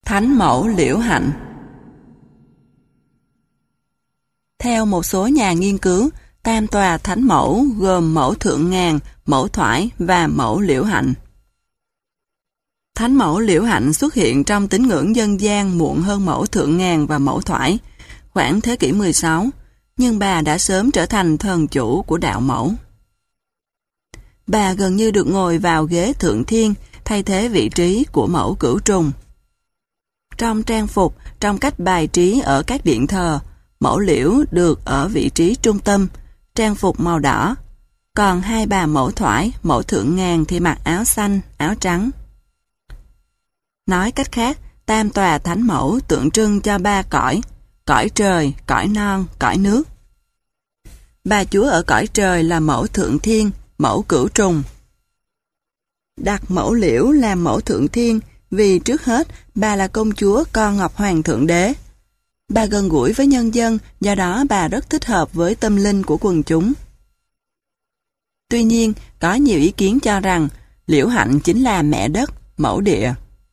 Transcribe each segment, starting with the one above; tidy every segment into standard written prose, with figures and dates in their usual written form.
Thánh mẫu Liễu Hạnh. Theo một số nhà nghiên cứu, tam tòa thánh mẫu gồm mẫu Thượng Ngàn, mẫu Thoại và mẫu Liễu Hạnh. Thánh mẫu Liễu Hạnh xuất hiện trong tín ngưỡng dân gian muộn hơn mẫu Thượng Ngàn và mẫu Thoại, khoảng thế kỷ 16, nhưng bà đã sớm trở thành thần chủ của đạo mẫu. Bà gần như được ngồi vào ghế thượng thiên, thay thế vị trí của mẫu Cửu Trùng. Trong trang phục, trong cách bài trí ở các điện thờ, mẫu Liễu được ở vị trí trung tâm, trang phục màu đỏ, còn hai bà mẫu Thoại, mẫu Thượng Ngàn thì mặc áo xanh, áo trắng. Nói cách khác, tam tòa thánh mẫu tượng trưng cho ba cõi, cõi trời, cõi non, cõi nước. Bà chúa ở cõi trời là mẫu Thượng Thiên, mẫu Cửu Trùng. Đặt mẫu Liễu làm mẫu Thượng Thiên vì trước hết bà là công chúa con Ngọc Hoàng Thượng Đế. Bà gần gũi với nhân dân, do đó bà rất thích hợp với tâm linh của quần chúng. Tuy nhiên, có nhiều ý kiến cho rằng Liễu Hạnh chính là mẹ đất, mẫu địa.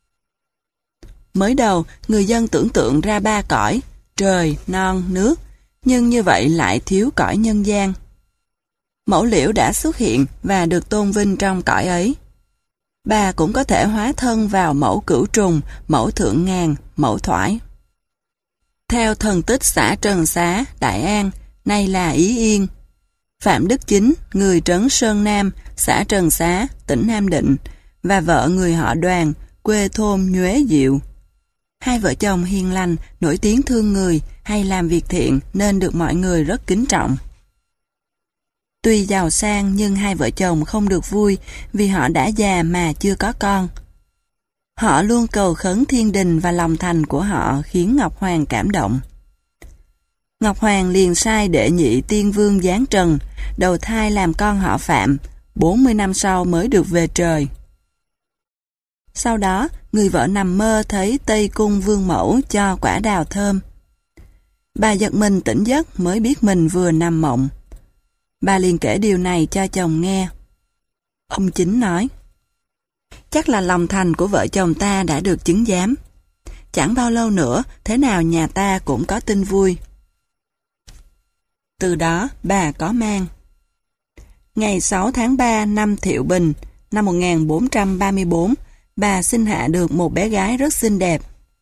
Mới đầu, người dân tưởng tượng ra ba cõi, trời, non, nước, nhưng như vậy lại thiếu cõi nhân gian. Mẫu Liễu đã xuất hiện và được tôn vinh trong cõi ấy. Bà cũng có thể hóa thân vào mẫu Cửu Trùng, mẫu Thượng Ngàn, mẫu Thoại. Theo thần tích xã Trần Xá, Đại An, nay là Ý Yên, Phạm Đức Chính, người trấn Sơn Nam, xã Trần Xá, tỉnh Nam Định, và vợ người họ Đoàn, quê thôn Nhuế Diệu. Hai vợ chồng hiền lành, nổi tiếng thương người, hay làm việc thiện nên được mọi người rất kính trọng. Tuy giàu sang nhưng hai vợ chồng không được vui vì họ đã già mà chưa có con. Họ luôn cầu khấn thiên đình và lòng thành của họ khiến Ngọc Hoàng cảm động. Ngọc Hoàng liền sai đệ nhị tiên vương giáng trần, đầu thai làm con họ Phạm, 40 năm sau mới được về trời. Sau đó, người vợ nằm mơ thấy Tây Cung Vương Mẫu cho quả đào thơm. Bà giật mình tỉnh giấc mới biết mình vừa nằm mộng. Bà liền kể điều này cho chồng nghe. Ông Chính nói, chắc là lòng thành của vợ chồng ta đã được chứng giám. Chẳng bao lâu nữa, thế nào nhà ta cũng có tin vui. Từ đó, bà có mang. Ngày 6 tháng 3 năm Thiệu Bình, năm 1434, bà sinh hạ được một bé gái rất xinh đẹp.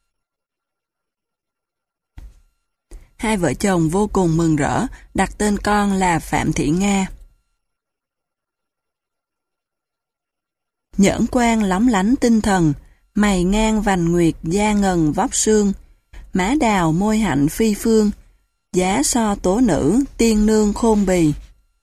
Hai vợ chồng vô cùng mừng rỡ, đặt tên con là Phạm Thị Nga. Nhẫn quan lóng lánh tinh thần, mày ngang vành nguyệt da ngần vóc xương, má đào môi hạnh phi phương, giá so tố nữ, tiên nương khôn bì.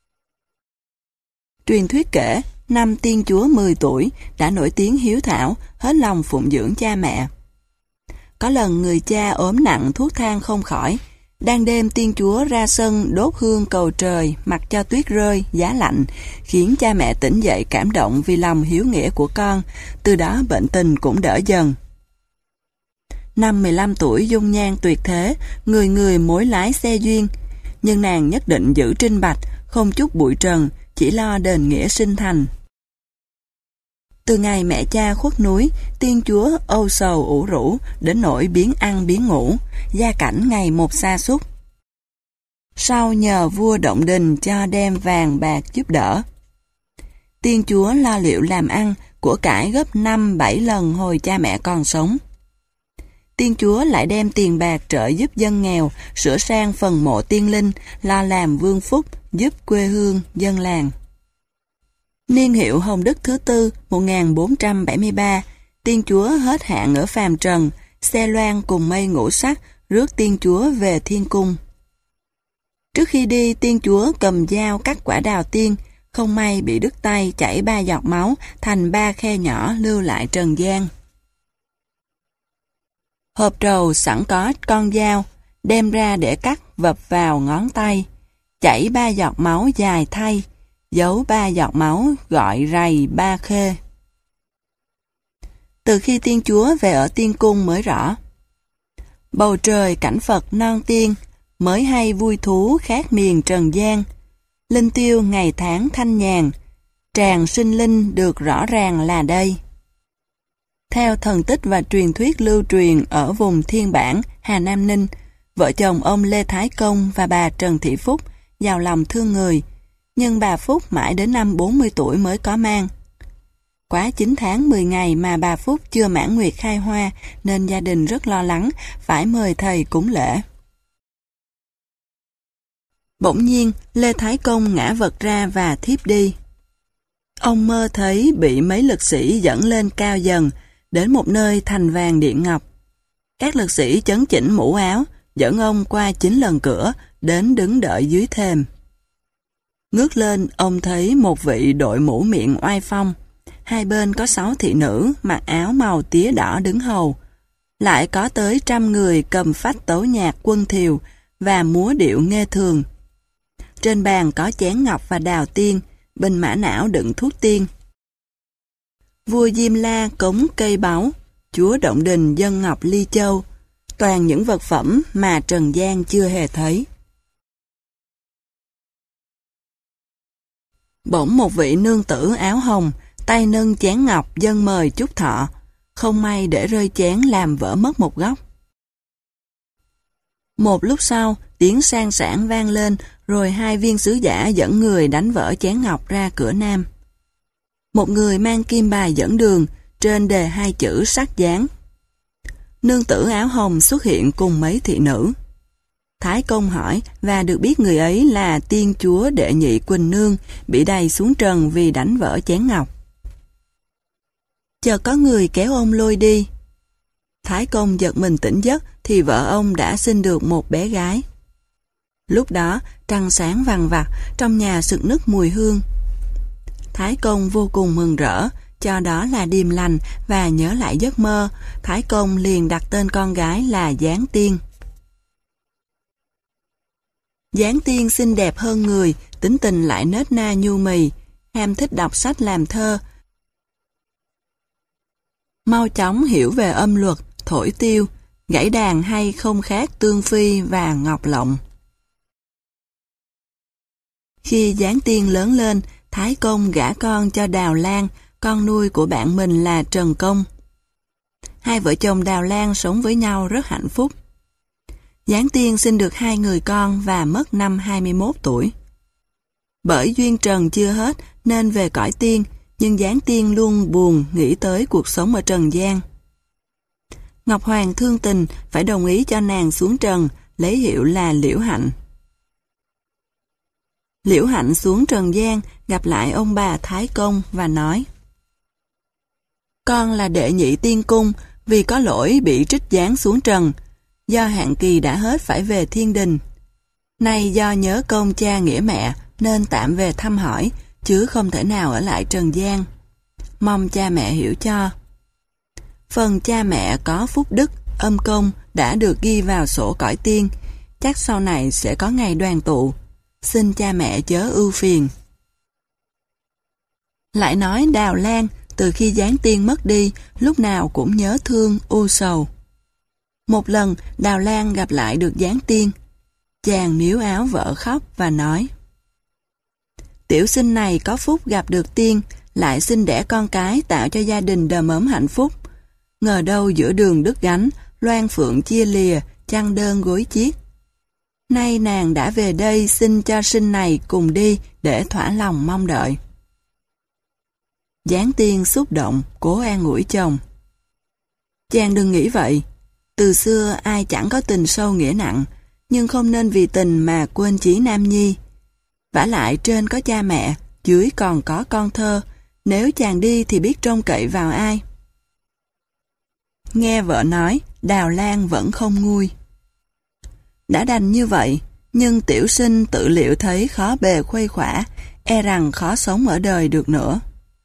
Truyền thuyết kể, năm tiên chúa 10 tuổi đã nổi tiếng hiếu thảo, hết lòng phụng dưỡng cha mẹ. Có lần người cha ốm nặng thuốc thang không khỏi, đang đêm tiên chúa ra sân đốt hương cầu trời, mặc cho tuyết rơi, giá lạnh, khiến cha mẹ tỉnh dậy cảm động vì lòng hiếu nghĩa của con, từ đó bệnh tình cũng đỡ dần. Năm 15 tuổi dung nhan tuyệt thế, người người mối lái xe duyên, nhưng nàng nhất định giữ trinh bạch, không chút bụi trần, chỉ lo đền nghĩa sinh thành. Từ ngày mẹ cha khuất núi, tiên chúa âu sầu ủ rũ, đến nỗi biến ăn biến ngủ, gia cảnh ngày một sa sút. Sau nhờ vua động đình cho đem vàng bạc giúp đỡ. Tiên chúa lo liệu làm ăn, của cải gấp 5-7 lần hồi cha mẹ còn sống. Tiên chúa lại đem tiền bạc trợ giúp dân nghèo, sửa sang phần mộ tiên linh, lo làm vương phúc, giúp quê hương, dân làng. Niên hiệu Hồng Đức thứ tư 1473, tiên chúa hết hạn ở phàm trần, xe loan cùng mây ngũ sắc rước tiên chúa về thiên cung. Trước khi đi, tiên chúa cầm dao cắt quả đào tiên, không may bị đứt tay chảy 3 giọt máu thành 3 khe nhỏ lưu lại trần gian. Hộp trầu sẵn có con dao, đem ra để cắt vập vào ngón tay, chảy 3 giọt máu dài thay, giấu 3 giọt máu gọi rầy 3 khê. Từ khi tiên chúa về ở tiên cung mới rõ. Bầu trời cảnh Phật non tiên, mới hay vui thú khác miền trần gian. Linh tiêu ngày tháng thanh nhàn, tràng sinh linh được rõ ràng là đây. Theo thần tích và truyền thuyết lưu truyền ở vùng Thiên Bản, Hà Nam Ninh, vợ chồng ông Lê Thái Công và bà Trần Thị Phúc giàu lòng thương người, nhưng bà Phúc mãi đến năm 40 tuổi mới có mang. Quá 9 tháng 10 ngày mà bà Phúc chưa mãn nguyệt khai hoa nên gia đình rất lo lắng, phải mời thầy cúng lễ. Bỗng nhiên, Lê Thái Công ngã vật ra và thiếp đi. Ông mơ thấy bị mấy lực sĩ dẫn lên cao dần, đến một nơi thành vàng điện ngọc. Các lực sĩ chấn chỉnh mũ áo, dẫn ông qua 9 lần cửa, đến đứng đợi dưới thềm. Ngước lên, ông thấy một vị đội mũ miệng oai phong. Hai bên có 6 thị nữ mặc áo màu tía đỏ đứng hầu. Lại có tới 100 người cầm phách tấu nhạc quân thiều và múa điệu nghê thường. Trên bàn có chén ngọc và đào tiên, bình mã não đựng thuốc tiên. Vua Diêm La cống cây báu, chúa Động Đình dâng ngọc ly châu, toàn những vật phẩm mà trần gian chưa hề thấy. Bỗng một vị nương tử áo hồng, tay nâng chén ngọc dâng mời chúc thọ, không may để rơi chén làm vỡ mất một góc. Một lúc sau, tiếng sang sảng vang lên, rồi hai viên sứ giả dẫn người đánh vỡ chén ngọc ra cửa nam. Một người mang kim bài dẫn đường, trên đề 2 chữ sắc dáng. Nương tử áo hồng xuất hiện cùng mấy thị nữ. Thái Công hỏi và được biết người ấy là tiên chúa đệ nhị Quỳnh Nương, bị đày xuống trần vì đánh vỡ chén ngọc. Chợt có người kéo ông lôi đi. Thái Công giật mình tỉnh giấc thì vợ ông đã sinh được một bé gái. Lúc đó trăng sáng vằng vặc, trong nhà sực nức mùi hương. Thái Công vô cùng mừng rỡ, cho đó là điềm lành, và nhớ lại giấc mơ, Thái Công liền đặt tên con gái là Giáng Tiên. Giáng Tiên xinh đẹp hơn người, tính tình lại nết na nhu mì, ham thích đọc sách làm thơ. Mau chóng hiểu về âm luật, thổi tiêu, gảy đàn hay không khác Tương Phi và Ngọc Lộng. Khi Giáng Tiên lớn lên, Thái Công gả con cho Đào Lan, con nuôi của bạn mình là Trần Công. Hai vợ chồng Đào Lan sống với nhau rất hạnh phúc. Giáng Tiên sinh được 2 người con và mất năm 21 tuổi. Bởi duyên trần chưa hết nên về cõi tiên, nhưng Giáng Tiên luôn buồn nghĩ tới cuộc sống ở trần gian. Ngọc Hoàng thương tình phải đồng ý cho nàng xuống trần, lấy hiệu là Liễu Hạnh. Liễu Hạnh xuống trần gian, gặp lại ông bà Thái Công và nói: Con là đệ nhị tiên cung, vì có lỗi bị trích giáng xuống trần, do hạn kỳ đã hết phải về thiên đình. Nay do nhớ công cha nghĩa mẹ nên tạm về thăm hỏi, chứ không thể nào ở lại trần gian. Mong cha mẹ hiểu cho. Phần cha mẹ có phúc đức, âm công đã được ghi vào sổ cõi tiên, chắc sau này sẽ có ngày đoàn tụ. Xin cha mẹ chớ ưu phiền. Lại nói Đào Lan từ khi Giáng Tiên mất đi, lúc nào cũng nhớ thương, u sầu. Một lần Đào Lan gặp lại được Giáng Tiên. Chàng níu áo vợ khóc và nói: Tiểu sinh này có phúc gặp được tiên, lại sinh đẻ con cái tạo cho gia đình đầm ấm hạnh phúc. Ngờ đâu giữa đường đứt gánh, loan phượng chia lìa, chăn đơn gối chiếc. Nay nàng đã về đây xin cho sinh này cùng đi để thỏa lòng mong đợi. Giáng Tiên xúc động, cố an ủi chồng. Chàng đừng nghĩ vậy. Từ xưa ai chẳng có tình sâu nghĩa nặng, nhưng không nên vì tình mà quên chí nam nhi. Vả lại trên có cha mẹ, dưới còn có con thơ, nếu chàng đi thì biết trông cậy vào ai. Nghe vợ nói, Đào Lan vẫn không nguôi. Đã đành như vậy, nhưng tiểu sinh tự liệu thấy khó bề khuây khỏa, e rằng khó sống ở đời được nữa.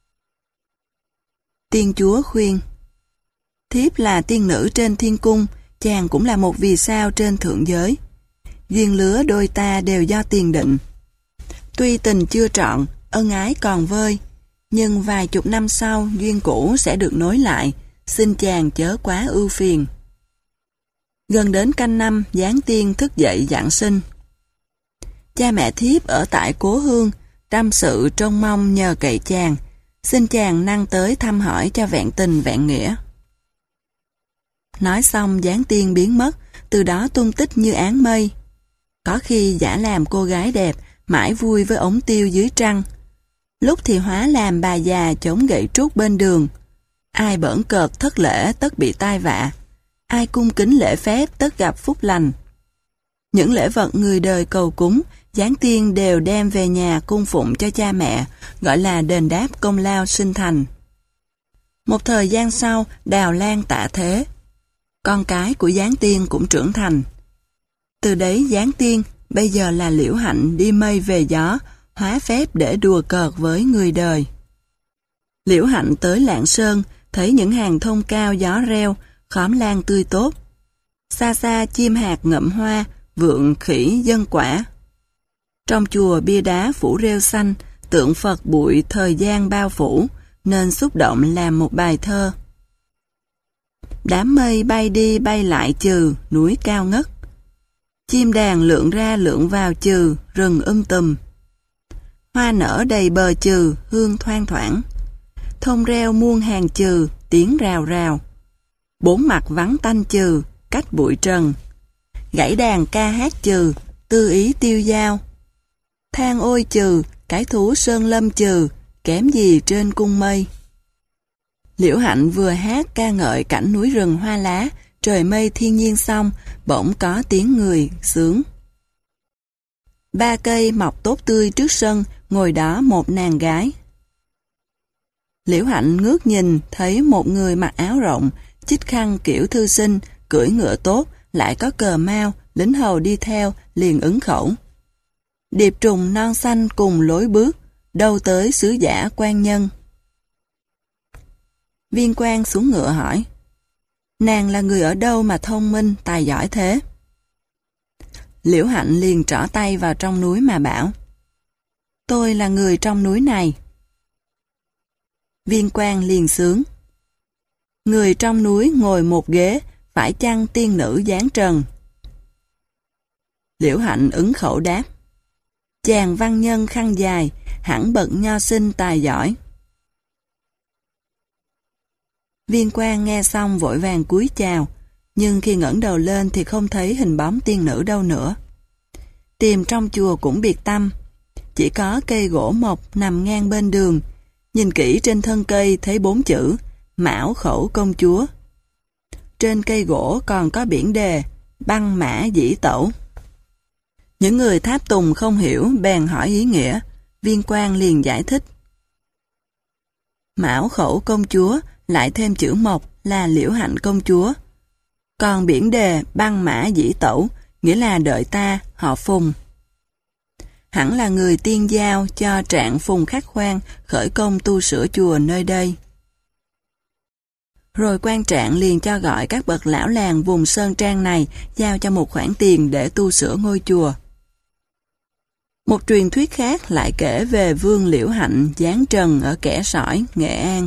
Tiên chúa khuyên: Thiếp là tiên nữ trên thiên cung, chàng cũng là một vì sao trên thượng giới. Duyên lứa đôi ta đều do tiền định. Tuy tình chưa trọn, ân ái còn vơi, nhưng vài chục năm sau duyên cũ sẽ được nối lại, xin chàng chớ quá ưu phiền. Gần đến canh năm, Giáng Tiên thức dậy giảng sinh. Cha mẹ thiếp ở tại cố hương, trăm sự trông mong nhờ cậy chàng, xin chàng năng tới thăm hỏi cho vẹn tình vẹn nghĩa. Nói xong Giáng Tiên biến mất, từ đó tung tích như áng mây. Có khi giả làm cô gái đẹp, mãi vui với ống tiêu dưới trăng. Lúc thì hóa làm bà già chống gậy trúc bên đường. Ai bỡn cợt thất lễ tất bị tai vạ. Ai cung kính lễ phép tất gặp phúc lành. Những lễ vật người đời cầu cúng, Giáng Tiên đều đem về nhà cung phụng cho cha mẹ, gọi là đền đáp công lao sinh thành. Một thời gian sau, Đào Lan tạ thế. Con cái của Giáng Tiên cũng trưởng thành. Từ đấy Giáng Tiên, bây giờ là Liễu Hạnh đi mây về gió, hóa phép để đùa cợt với người đời. Liễu Hạnh tới Lạng Sơn, thấy những hàng thông cao gió reo, khóm lan tươi tốt. Xa xa chim hạt ngậm hoa, vượn khỉ dân quả. Trong chùa bia đá phủ rêu xanh, tượng Phật bụi thời gian bao phủ, nên xúc động làm một bài thơ. Đám mây bay đi bay lại trừ, núi cao ngất. Chim đàn lượn ra lượn vào trừ, rừng tùm. Hoa nở đầy bờ trừ, hương thoang thoảng. Thông reo muôn hàng trừ, tiếng rào rào. Bốn mặt vắng tanh trừ, cách bụi trần. Gãy đàn ca hát trừ, tư ý tiêu dao. Than ôi trừ, cái thú sơn lâm trừ, kém gì trên cung mây. Liễu Hạnh vừa hát ca ngợi cảnh núi rừng hoa lá, trời mây thiên nhiên xong, bỗng có tiếng người sướng. Ba cây mọc tốt tươi trước sân, ngồi đó một nàng gái. Liễu Hạnh ngước nhìn, thấy một người mặc áo rộng, chích khăn kiểu thư sinh, cưỡi ngựa tốt, lại có cờ mao, lính hầu đi theo, liền ứng khẩu. Điệp trùng non xanh cùng lối bước, đâu tới sứ giả quan nhân. Viên quan xuống ngựa hỏi, nàng là người ở đâu mà thông minh, tài giỏi thế? Liễu Hạnh liền trỏ tay vào trong núi mà bảo, tôi là người trong núi này. Viên quan liền sướng, người trong núi ngồi một ghế, phải chăng tiên nữ dáng trần? Liễu Hạnh ứng khẩu đáp, chàng văn nhân khăn dài, hẳn bậc nho sinh tài giỏi. Viên quan nghe xong vội vàng cúi chào, nhưng khi ngẩng đầu lên thì không thấy hình bóng tiên nữ đâu nữa. Tìm trong chùa cũng biệt tâm, chỉ có cây gỗ mộc nằm ngang bên đường, nhìn kỹ trên thân cây thấy 4 chữ, Mão Khẩu Công Chúa. Trên cây gỗ còn có biển đề, Băng Mã Dĩ Tẩu. Những người tháp tùng không hiểu bèn hỏi ý nghĩa, viên quan liền giải thích. Mão Khẩu Công Chúa lại thêm chữ mộc là Liễu Hạnh Công Chúa. Còn biển đề Băng Mã Dĩ Tẩu nghĩa là đợi ta, họ Phùng. Hẳn là người tiên giao cho Trạng Phùng Khắc Khoan khởi công tu sửa chùa nơi đây. Rồi quan Trạng liền cho gọi các bậc lão làng vùng Sơn Trang này giao cho một khoản tiền để tu sửa ngôi chùa. Một truyền thuyết khác lại kể về Vương Liễu Hạnh giáng trần ở Kẻ Sỏi, Nghệ An.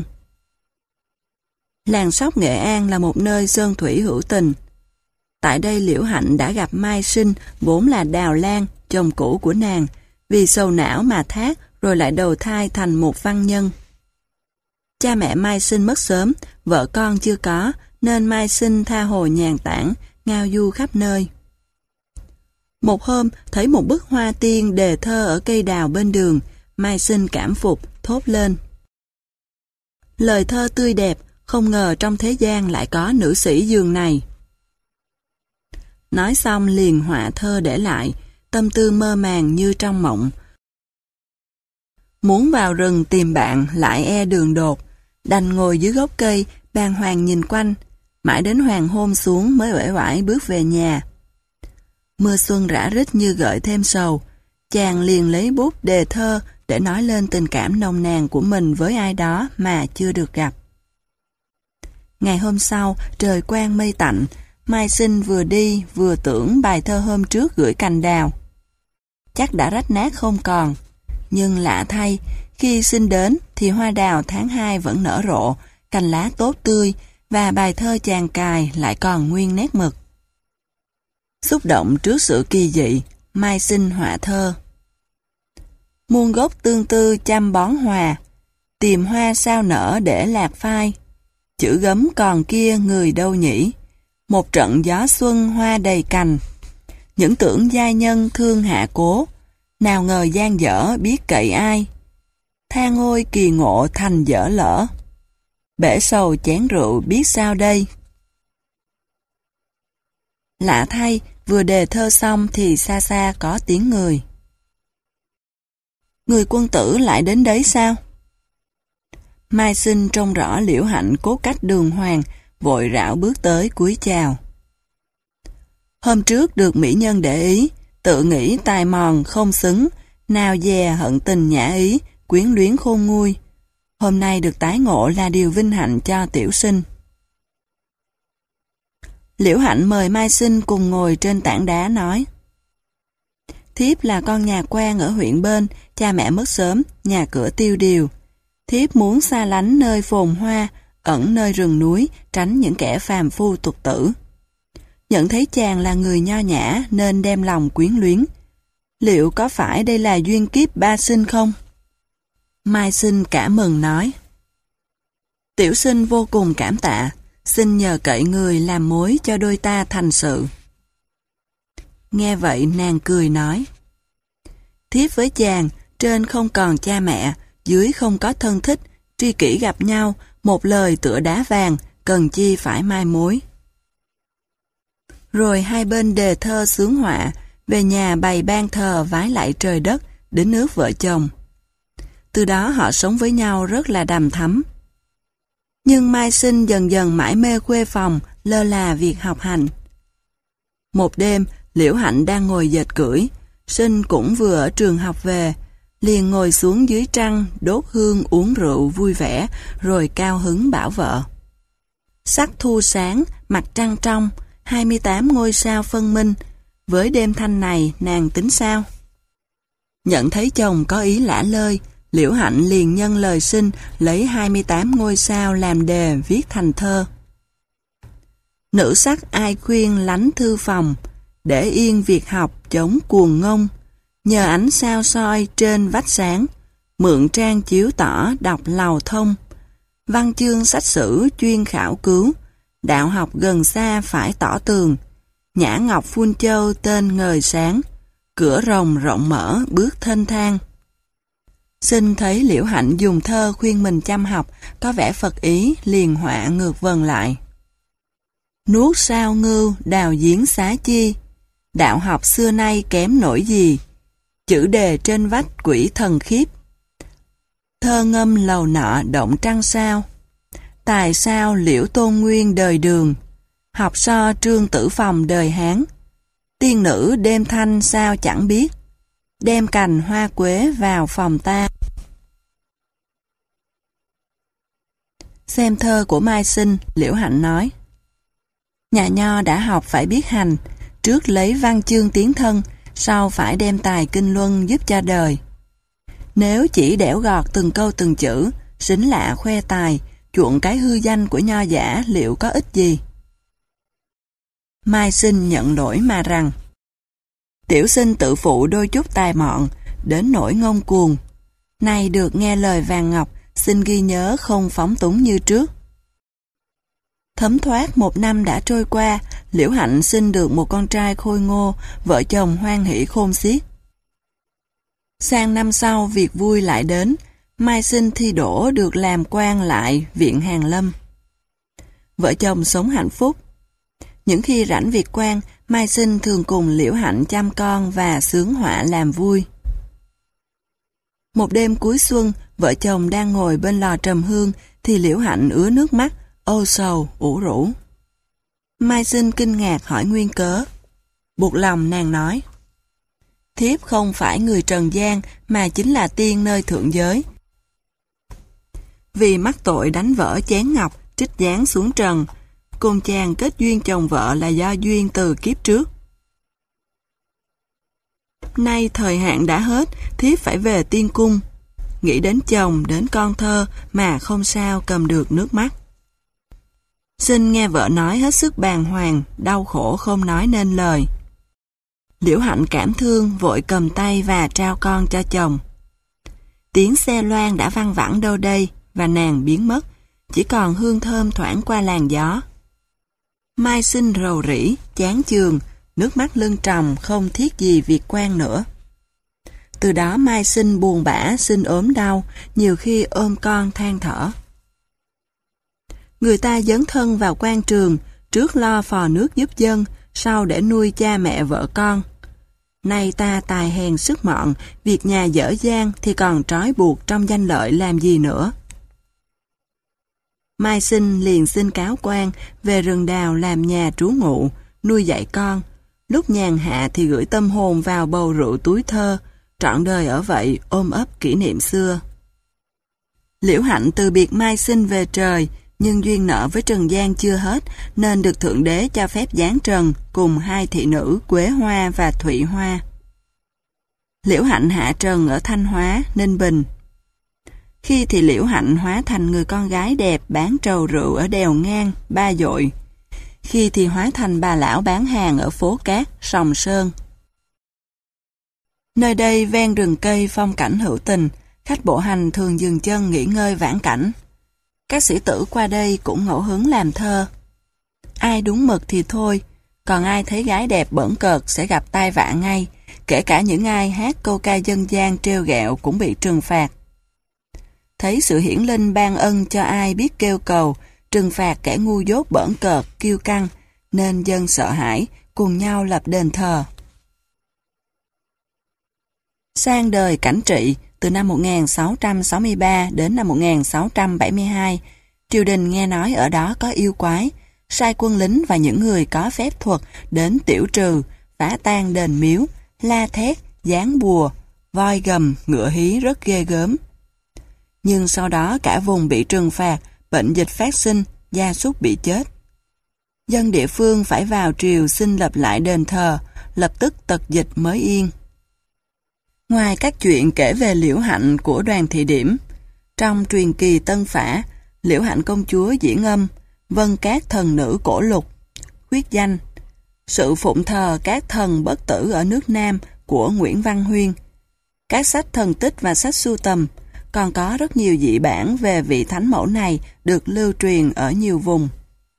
Làng Sóc Nghệ An là một nơi sơn thủy hữu tình. Tại đây Liễu Hạnh đã gặp Mai Sinh, vốn là Đào Lan, chồng cũ của nàng, vì sầu não mà thác rồi lại đầu thai thành một văn nhân. Cha mẹ Mai Sinh mất sớm, vợ con chưa có, nên Mai Sinh tha hồ nhàn tản, ngao du khắp nơi. Một hôm, thấy một bức hoa tiên đề thơ ở cây đào bên đường, Mai Sinh cảm phục, thốt lên. Lời thơ tươi đẹp, không ngờ trong thế gian lại có nữ sĩ giường này. Nói xong liền họa thơ để lại, tâm tư mơ màng như trong mộng. Muốn vào rừng tìm bạn lại e đường đột, đành ngồi dưới gốc cây, bàng hoàng nhìn quanh, mãi đến hoàng hôn xuống mới uể oải bước về nhà. Mưa xuân rã rít như gợi thêm sầu, chàng liền lấy bút đề thơ để nói lên tình cảm nồng nàn của mình với ai đó mà chưa được gặp. Ngày hôm sau, trời quang mây tạnh, Mai Sinh vừa đi vừa tưởng bài thơ hôm trước gửi cành đào. Chắc đã rách nát không còn, nhưng lạ thay, khi Sinh đến thì hoa đào tháng 2 vẫn nở rộ, cành lá tốt tươi và bài thơ chàng cài lại còn nguyên nét mực. Xúc động trước sự kỳ dị, Mai Sinh họa thơ. Muôn gốc tương tư chăm bón hòa, tìm hoa sao nở để lạc phai. Chữ gấm còn kia người đâu nhỉ, một trận gió xuân hoa đầy cành. Những tưởng giai nhân thương hạ cố, nào ngờ gian dở biết cậy ai. Tha ngôi kỳ ngộ thành dở lỡ, bể sầu chén rượu biết sao đây. Lạ thay, vừa đề thơ xong thì xa xa có tiếng người. Người quân tử lại đến đấy sao? Mai Sinh trông rõ Liễu Hạnh cố cách đường hoàng, vội rảo bước tới cúi chào. Hôm trước được mỹ nhân để ý, tự nghĩ tài mòn không xứng, nào dè hận tình nhã ý, quyến luyến khôn nguôi. Hôm nay được tái ngộ là điều vinh hạnh cho tiểu sinh. Liễu Hạnh mời Mai Sinh cùng ngồi trên tảng đá nói: Thiếp là con nhà quan ở huyện bên, cha mẹ mất sớm, nhà cửa tiêu điều. Thiếp muốn xa lánh nơi phồn hoa, ẩn nơi rừng núi, tránh những kẻ phàm phu tục tử. Nhận thấy chàng là người nho nhã nên đem lòng quyến luyến. Liệu có phải đây là duyên kiếp ba sinh không? Mai Sinh cả mừng nói: Tiểu sinh vô cùng cảm tạ, xin nhờ cậy người làm mối cho đôi ta thành sự. Nghe vậy nàng cười nói: Thiếp với chàng, trên không còn cha mẹ, dưới không có thân thích, tri kỷ gặp nhau, một lời tựa đá vàng, cần chi phải mai mối. Rồi hai bên đề thơ xướng họa, về nhà bày ban thờ vái lạy trời đất, đến nước vợ chồng. Từ đó họ sống với nhau rất là đầm thắm. Nhưng Mai Sinh dần dần mải mê khuê phòng, lơ là việc học hành. Một đêm, Liễu Hạnh đang ngồi dệt cưỡi, Sinh cũng vừa ở trường học về, liền ngồi xuống dưới trăng, đốt hương uống rượu vui vẻ, rồi cao hứng bảo vợ. Sắc thu sáng, mặt trăng trong, 28 ngôi sao phân minh, với đêm thanh này nàng tính sao? Nhận thấy chồng có ý lả lơi, Liễu Hạnh liền nhân lời Sinh lấy 28 ngôi sao làm đề viết thành thơ. Nữ sắc ai khuyên lánh thư phòng, để yên việc học chống cuồng ngông, nhờ ánh sao soi trên vách sáng, mượn trang chiếu tỏ đọc lầu thông. Văn chương sách sử chuyên khảo cứu, đạo học gần xa phải tỏ tường, nhã ngọc phun châu tên ngời sáng, cửa rồng rộng mở bước thênh thang. Sinh thấy Liễu Hạnh dùng thơ khuyên mình chăm học, có vẻ phật ý, liền họa ngược vần lại. Nuốt sao ngưu đào giếng xá chi, đạo học xưa nay kém nổi gì, chữ đề trên vách quỷ thần khiếp. Thơ ngâm lầu nọ động trăng sao, tài sao Liễu Tôn Nguyên đời Đường, học so Trương Tử Phòng đời Hán. Tiên nữ đêm thanh sao chẳng biết, đem cành hoa quế vào phòng ta. Xem thơ của Mai Sinh, Liễu Hạnh nói: Nhà nho đã học phải biết hành, trước lấy văn chương tiến thân, sau phải đem tài kinh luân giúp cho đời. Nếu chỉ đẽo gọt từng câu từng chữ, xính lạ khoe tài, chuộng cái hư danh của nho giả liệu có ích gì? Mai Sinh nhận lỗi mà rằng: Tiểu sinh tự phụ đôi chút tài mọn, đến nỗi ngông cuồng. Nay được nghe lời vàng ngọc, xin ghi nhớ không phóng túng như trước. Thấm thoát 1 năm đã trôi qua, Liễu Hạnh sinh được một con trai khôi ngô, vợ chồng hoan hỷ khôn xiết. Sang năm sau việc vui lại đến, Mai Sinh thi đỗ được làm quan lại viện Hàn Lâm. Vợ chồng sống hạnh phúc. Những khi rảnh việc quan, Mai Sinh thường cùng Liễu Hạnh chăm con và xướng họa làm vui. Một đêm cuối xuân, vợ chồng đang ngồi bên lò trầm hương thì Liễu Hạnh ứa nước mắt, âu sầu, ủ rũ. Mai Sinh kinh ngạc hỏi nguyên cớ. Buộc lòng nàng nói: Thiếp không phải người trần gian mà chính là tiên nơi thượng giới. Vì mắc tội đánh vỡ chén ngọc, trích giáng xuống trần, cùng chàng kết duyên chồng vợ là do duyên từ kiếp trước. Nay thời hạn đã hết, thiếp phải về tiên cung. Nghĩ đến chồng, đến con thơ mà không sao cầm được nước mắt. Sinh nghe vợ nói hết sức bàng hoàng, đau khổ không nói nên lời. Liễu Hạnh cảm thương vội cầm tay và trao con cho chồng. Tiếng xe loan đã văng vẳng đâu đây và nàng biến mất, chỉ còn hương thơm thoảng qua làn gió. Mai Sinh rầu rĩ, chán chường, nước mắt lưng tròng không thiết gì việc quan nữa. Từ đó Mai Sinh buồn bã, sinh ốm đau, nhiều khi ôm con than thở. Người ta dấn thân vào quan trường, trước lo phò nước giúp dân, sau để nuôi cha mẹ vợ con. Nay ta tài hèn sức mọn, việc nhà dở dang thì còn trói buộc trong danh lợi làm gì nữa. Mai Sinh liền xin cáo quan về rừng đào làm nhà trú ngụ, nuôi dạy con. Lúc nhàn hạ thì gửi tâm hồn vào bầu rượu túi thơ, trọn đời ở vậy ôm ấp kỷ niệm xưa. Liễu Hạnh từ biệt Mai Sinh về trời, nhưng duyên nợ với Trần gian chưa hết, nên được Thượng Đế cho phép giáng trần cùng hai thị nữ Quế Hoa và Thụy Hoa. Liễu Hạnh hạ trần ở Thanh Hóa, Ninh Bình. Khi thì Liễu Hạnh hóa thành người con gái đẹp bán trầu rượu ở đèo Ngang, Ba Dội. Khi thì hóa thành bà lão bán hàng ở phố Cát, Sòng Sơn. Nơi đây ven rừng cây phong cảnh hữu tình, khách bộ hành thường dừng chân nghỉ ngơi vãn cảnh. Các sĩ tử qua đây cũng ngẫu hứng làm thơ. Ai đúng mực thì thôi, còn ai thấy gái đẹp bỡn cợt sẽ gặp tai vạ ngay, kể cả những ai hát câu ca dân gian trêu ghẹo cũng bị trừng phạt. Thấy sự hiển linh ban ân cho ai biết kêu cầu, trừng phạt kẻ ngu dốt bỡn cợt, kiêu căng, nên dân sợ hãi, cùng nhau lập đền thờ. Sang đời Cảnh Trị, từ năm 1663 đến năm 1672, triều đình nghe nói ở đó có yêu quái, sai quân lính và những người có phép thuật đến tiểu trừ, phá tan đền miếu, la thét, giáng bùa, voi gầm, ngựa hí rất ghê gớm. Nhưng sau đó cả vùng bị trừng phạt, bệnh dịch phát sinh, gia súc bị chết. Dân địa phương phải vào triều xin lập lại đền thờ, lập tức tật dịch mới yên. Ngoài các chuyện kể về Liễu Hạnh của Đoàn Thị Điểm, trong truyền kỳ Tân Phả, Liễu Hạnh công chúa diễn âm, vân các thần nữ cổ lục, khuyết danh, sự phụng thờ các thần bất tử ở nước Nam của Nguyễn Văn Huyên, các sách thần tích và sách sưu tầm, còn có rất nhiều dị bản về vị thánh mẫu này được lưu truyền ở nhiều vùng.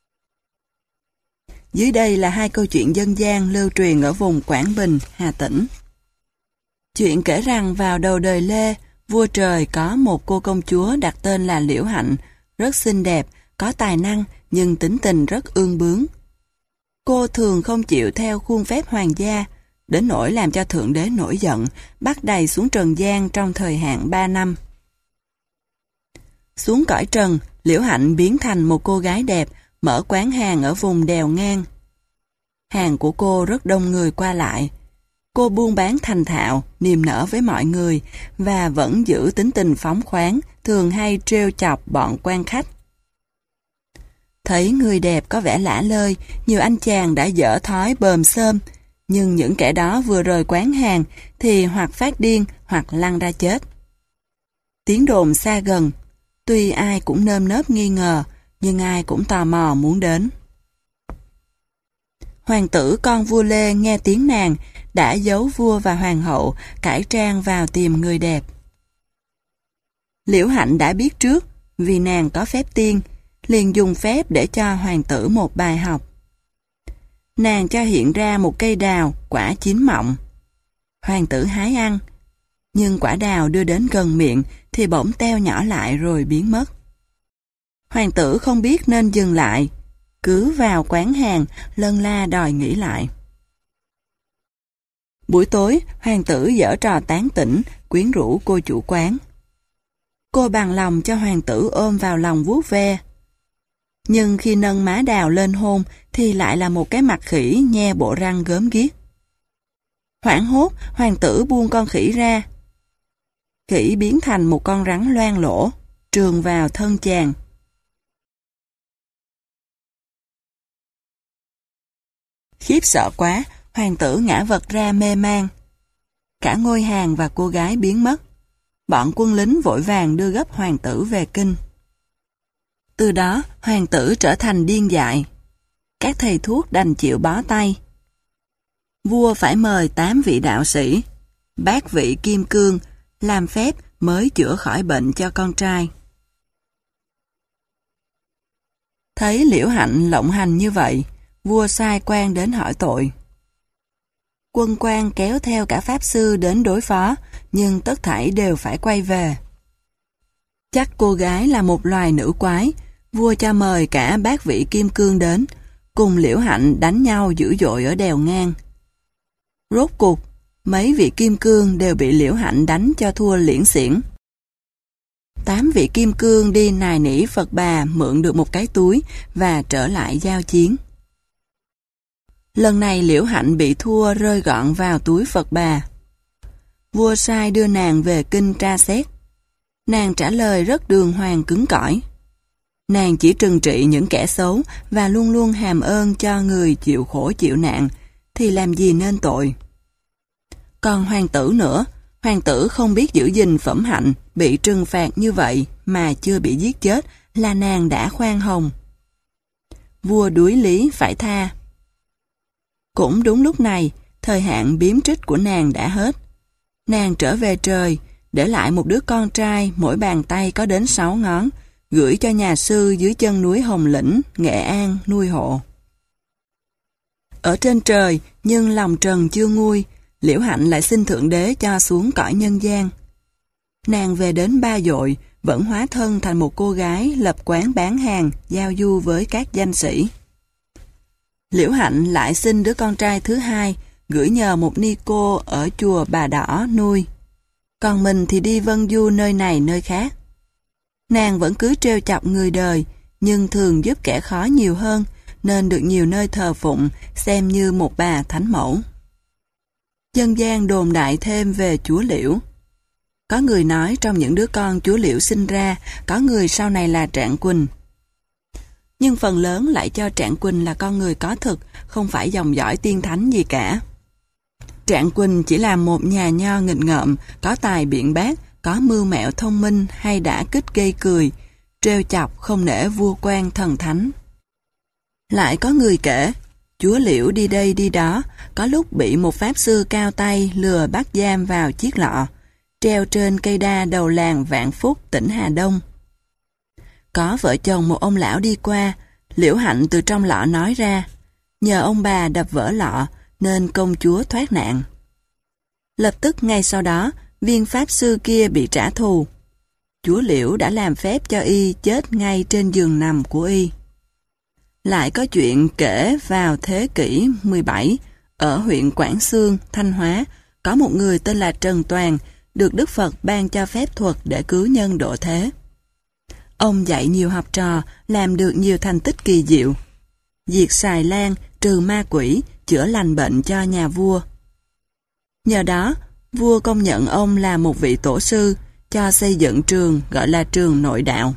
Dưới đây là hai câu chuyện dân gian lưu truyền ở vùng Quảng Bình, Hà Tĩnh. Chuyện kể rằng vào đầu đời Lê, vua trời có một cô công chúa đặt tên là Liễu Hạnh, rất xinh đẹp, có tài năng nhưng tính tình rất ương bướng. Cô thường không chịu theo khuôn phép hoàng gia, đến nỗi làm cho Thượng Đế nổi giận, bắt đày xuống trần gian trong thời hạn 3 năm. Xuống cõi trần, Liễu Hạnh biến thành một cô gái đẹp, mở quán hàng ở vùng đèo Ngang. Hàng của cô rất đông người qua lại. Cô buôn bán thành thạo, niềm nở với mọi người và vẫn giữ tính tình phóng khoáng, thường hay trêu chọc bọn quan khách. Thấy người đẹp có vẻ lả lơi, nhiều anh chàng đã dở thói bờm xôm, nhưng những kẻ đó vừa rời quán hàng thì hoặc phát điên hoặc lăn ra chết. Tiếng đồn xa gần, tuy ai cũng nơm nớp nghi ngờ, nhưng ai cũng tò mò muốn đến. Hoàng tử con vua Lê nghe tiếng nàng, đã giấu vua và hoàng hậu, cải trang vào tìm người đẹp. Liễu Hạnh đã biết trước, vì nàng có phép tiên, liền dùng phép để cho hoàng tử một bài học. Nàng cho hiện ra một cây đào, quả chín mọng. Hoàng tử hái ăn, nhưng quả đào đưa đến gần miệng thì bỗng teo nhỏ lại rồi biến mất. Hoàng tử không biết nên dừng lại, cứ vào quán hàng, lân la đòi nghỉ lại. Buổi tối, hoàng tử giở trò tán tỉnh, quyến rũ cô chủ quán. Cô bằng lòng cho hoàng tử ôm vào lòng vuốt ve. Nhưng khi nâng má đào lên hôn thì lại là một cái mặt khỉ nhe bộ răng gớm ghiếc. Hoảng hốt, hoàng tử buông con khỉ ra. Khỉ biến thành một con rắn loang lỗ, trườn vào thân chàng. Khiếp sợ quá, hoàng tử ngã vật ra mê man. Cả ngôi hàng và cô gái biến mất. Bọn quân lính vội vàng đưa gấp hoàng tử về kinh. Từ đó, hoàng tử trở thành điên dại. Các thầy thuốc đành chịu bó tay. Vua phải mời 8 vị đạo sĩ, bát vị kim cương, làm phép mới chữa khỏi bệnh cho con trai. Thấy Liễu Hạnh lộng hành như vậy, vua sai quan đến hỏi tội. Quân quan kéo theo cả pháp sư đến đối phó, nhưng tất thảy đều phải quay về. Chắc cô gái là một loài nữ quái, vua cho mời cả bác vị kim cương đến, cùng Liễu Hạnh đánh nhau dữ dội ở đèo ngang. Rốt cuộc, mấy vị kim cương đều bị Liễu Hạnh đánh cho thua liễn xiển. 8 vị kim cương đi nài nỉ Phật Bà mượn được một cái túi và trở lại giao chiến. Lần này Liễu Hạnh bị thua rơi gọn vào túi Phật Bà. Vua sai đưa nàng về kinh tra xét. Nàng trả lời rất đường hoàng cứng cỏi. Nàng chỉ trừng trị những kẻ xấu và luôn luôn hàm ơn cho người chịu khổ chịu nạn, thì làm gì nên tội. Còn hoàng tử nữa, hoàng tử không biết giữ gìn phẩm hạnh, bị trừng phạt như vậy mà chưa bị giết chết là nàng đã khoan hồng. Vua đuối lý phải tha. Cũng đúng lúc này, thời hạn biếm trích của nàng đã hết. Nàng trở về trời, để lại một đứa con trai mỗi bàn tay có đến 6 ngón, gửi cho nhà sư dưới chân núi Hồng Lĩnh, Nghệ An nuôi hộ. Ở trên trời, nhưng lòng trần chưa nguôi, Liễu Hạnh lại xin Thượng Đế cho xuống cõi nhân gian. Nàng về đến Ba Dội, vẫn hóa thân thành một cô gái lập quán bán hàng, giao du với các danh sĩ. Liễu Hạnh lại sinh đứa con trai thứ hai, gửi nhờ một ni cô ở chùa Bà Đỏ nuôi. Còn mình thì đi vân du nơi này nơi khác. Nàng vẫn cứ trêu chọc người đời, nhưng thường giúp kẻ khó nhiều hơn, nên được nhiều nơi thờ phụng, xem như một bà thánh mẫu. Dân gian đồn đại thêm về chúa Liễu. Có người nói trong những đứa con chúa Liễu sinh ra, có người sau này là Trạng Quỳnh. Nhưng phần lớn lại cho Trạng Quỳnh là con người có thực, không phải dòng dõi tiên thánh gì cả. Trạng Quỳnh chỉ là một nhà nho nghịch ngợm, có tài biện bác, có mưu mẹo thông minh hay đã kích gây cười, trêu chọc không nể vua quan thần thánh. Lại có người kể, chúa Liễu đi đây đi đó, có lúc bị một pháp sư cao tay lừa bắt giam vào chiếc lọ, treo trên cây đa đầu làng Vạn Phúc, tỉnh Hà Đông. Có vợ chồng một ông lão đi qua, Liễu Hạnh từ trong lọ nói ra, nhờ ông bà đập vỡ lọ, nên công chúa thoát nạn. Lập tức ngay sau đó, viên pháp sư kia bị trả thù. Chúa Liễu đã làm phép cho y chết ngay trên giường nằm của y. Lại có chuyện kể vào thế kỷ 17, ở huyện Quảng Xương, Thanh Hóa, có một người tên là Trần Toàn, được Đức Phật ban cho phép thuật để cứu nhân độ thế. Ông dạy nhiều học trò, làm được nhiều thành tích kỳ diệu. Diệt xài lan, trừ ma quỷ, chữa lành bệnh cho nhà vua. Nhờ đó, vua công nhận ông là một vị tổ sư, cho xây dựng trường gọi là trường nội đạo.